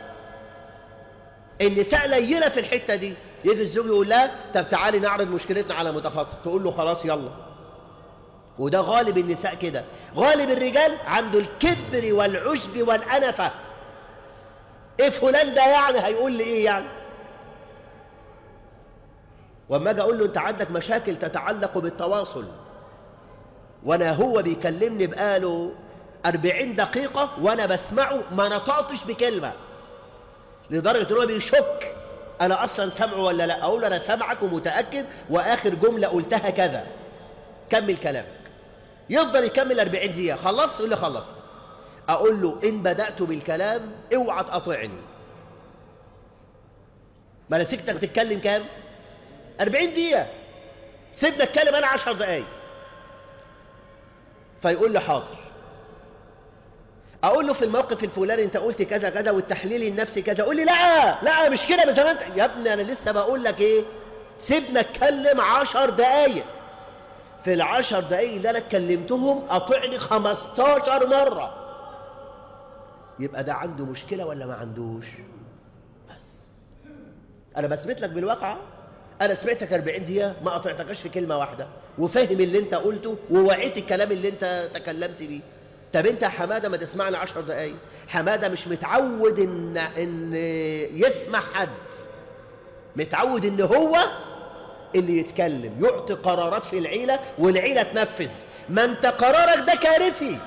النساء ليلة في الحتة دي. يجي الزوج يقول لها طب تعالي نعرض مشكلتنا على متخصص، تقول له خلاص يلا. وده غالب النساء كده. غالب الرجال عنده الكبر والعجب والأنفة. ايه فلان ده يعني هيقول لي ايه يعني؟ واما اجي اقول له انت عندك مشاكل تتعلق بالتواصل، وانا هو بيكلمني بقاله 40 دقيقة وانا بسمعه ما نطقتش بكلمة، لدرجة ان هو بيشك انا اصلا سمعه ولا لا. اقول له انا سامعك ومتأكد، واخر جملة قلتها كذا، كمل كلامك. يفضل يكمل 40 دقيقة. خلصت؟ يقول لي خلصت. أقول له إن بدأت بالكلام اوعى تقاطعني. ما أنا سكتك تتكلم كام؟ 40 دقيقة. سيبنا اتكلم أنا 10 دقايق. فيقول لي حاضر. أقول له في الموقف الفلاني أنت قلت كذا كذا والتحليل النفسي كذا. أقول لي لا مش كده زي ما أنت. يا ابني أنا لسه بقول لك إيه؟ سيبنا اتكلم 10 دقايق. في ال10 دقايق اللي أنا اتكلمتهم قاطعني 15 مرة. يبقى ده عنده مشكلة ولا ما عندوش؟ بس أنا بثبت لك بالواقع. أنا سمعتك 40 دقيقة ما قطعتكش في كلمة واحدة، وفاهم اللي أنت قلته ووعيت الكلام اللي أنت تكلمت بيه. طب أنت حمادة ما تسمعني 10 دقايق. حمادة مش متعود إن يسمع حد، متعود إن هو اللي يتكلم، يعطي قرارات في العيلة والعيلة تنفذ. ما أنت قرارك ده كارثي.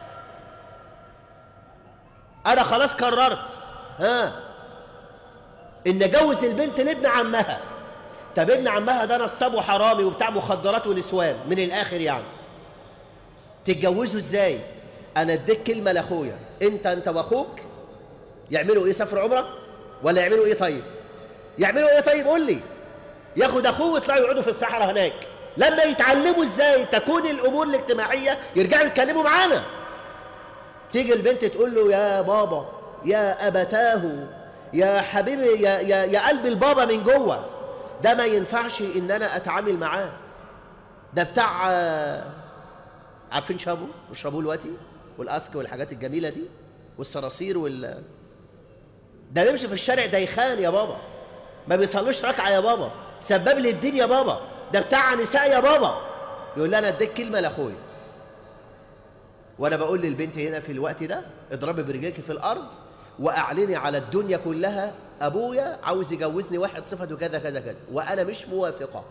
أنا خلاص قررت إن أجوز البنت لابن عمها، طب ابن عمها ده نصاب وحرامي وبتاع مخدرات ونسوان، من الاخر يعني تتجوزوا ازاي؟ انا اديك كلمه لاخويا، انت واخوك يعملوا ايه؟ سافروا عمره ولا يعملوا ايه؟ طيب يعملوا ايه؟ طيب قول لي. ياخد اخوه ويطلعوا يقعدوا في الصحراء هناك، لما يتعلموا ازاي تكون الامور الاجتماعيه يرجعوا يتكلموا معانا. تيجي البنت تقول له يا بابا، يا ابتاه، يا حبيبي، يا قلب البابا من جوه. ده ما ينفعش ان انا اتعامل معاه. ده بتاع عارفين شابو وشربوه دلوقتي والاسك والحاجات الجميله دي والصراصير ده بيمشي في الشارع ديخان يا بابا، ما بيصليش ركعه يا بابا، سبب لي الدين يا بابا، ده بتاع نساء يا بابا. يقول لي انا اديك كلمه لاخويا، وانا بقول للبنت هنا في الوقت ده اضربي برجلك في الارض واعلني على الدنيا كلها ابويا عاوز يجوزني واحد صفته كذا كذا كذا وانا مش موافقه،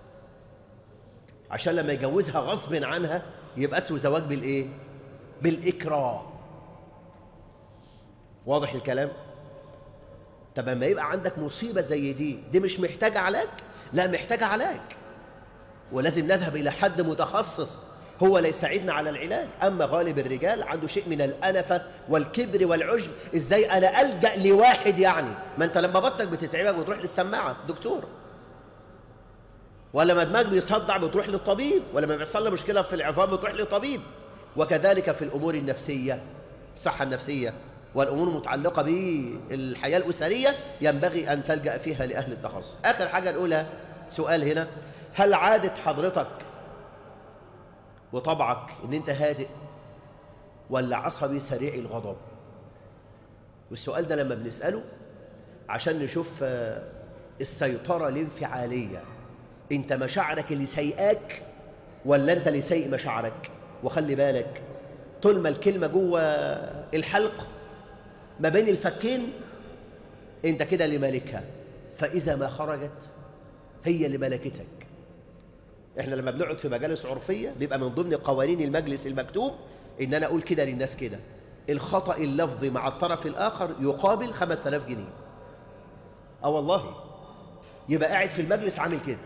عشان لما يجوزها غصب عنها يبقى اسمه زواج بالايه؟ بالاكراه. واضح الكلام؟ طب لما يبقى عندك مصيبه زي دي مش محتاجه علاج؟ لا محتاجه علاج، ولازم نذهب الى حد متخصص هو اللي يساعدنا على العلاج. اما غالب الرجال عنده شيء من الانفه والكبر والعجب، ازاي انا الجا لواحد يعني؟ ما انت لما بطنك بتتعبك بتروح للسماعه دكتور، ولا لما دماغك بيصدع بتروح للطبيب، ولا لما بيحصل له مشكله في العظام بتروح للطبيب. وكذلك في الامور النفسيه، الصحه النفسيه والامور المتعلقه بالحياه الاسريه ينبغي ان تلجا فيها لاهل التخصص. اخر حاجه نقولها سؤال هنا، هل عاده حضرتك وطبعك ان انت هادئ ولا عصبي سريع الغضب؟ والسؤال ده لما بنساله عشان نشوف السيطره الانفعاليه، انت مشاعرك اللي سيئاك ولا انت اللي سيء مشاعرك؟ وخلي بالك طول ما الكلمه جوه الحلق ما بين الفكين انت كده اللي مالكها، فاذا ما خرجت هي اللي ملكتك. احنا لما بنقعد في مجالس عرفيه بيبقى من ضمن قوانين المجلس المكتوب ان انا اقول كده للناس كده، الخطا اللفظي مع الطرف الاخر يقابل 5000 جنيه. والله يبقى قاعد في المجلس عامل كده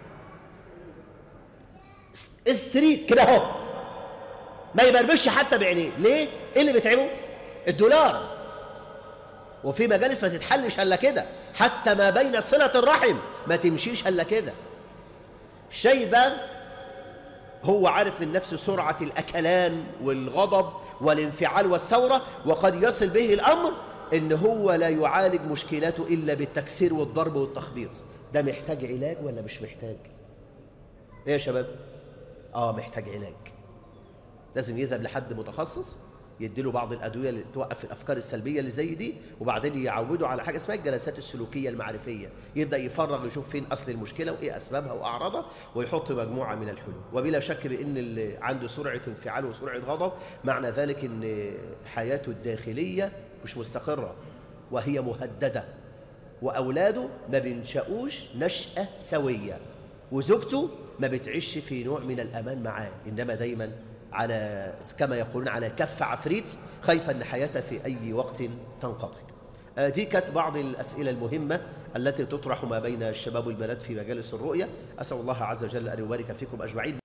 استريت كده اهو، ما يبربش حتى بعينيه. ليه؟ ايه اللي بيتعبه؟ الدولار. وفي مجالس ما تتحلش الا كده، حتى ما بين صله الرحم ما تمشيش الا كده. الشيء ده هو عارف من نفسه سرعه الاكلان والغضب والانفعال والثوره، وقد يصل به الامر ان هو لا يعالج مشكلاته الا بالتكسير والضرب والتخبيط. ده محتاج علاج ولا مش محتاج؟ ايه يا شباب؟ محتاج علاج. لازم يذهب لحد متخصص يديله بعض الادويه اللي توقف الافكار السلبيه اللي زي دي، وبعدين يعوده على حاجه اسمها الجلسات السلوكيه المعرفيه، يبدا يفرغ يشوف فين اصل المشكله وايه اسبابها واعراضها ويحط مجموعه من الحلول. وبلا شك بان اللي عنده سرعه انفعال وسرعه غضب معنى ذلك ان حياته الداخليه مش مستقره وهي مهدده، واولاده ما بينشأوش نشأة سويه، وزوجته ما بتعيش في نوع من الامان معاه، انما دايما على كما يقولون على كف عفريت، خايفا ان حياته في اي وقت تنقطع. دي كانت بعض الاسئله المهمه التي تطرح ما بين الشباب والبنات في مجالس الرؤيه. اسال الله عز وجل ان يبارك فيكم اجمعين.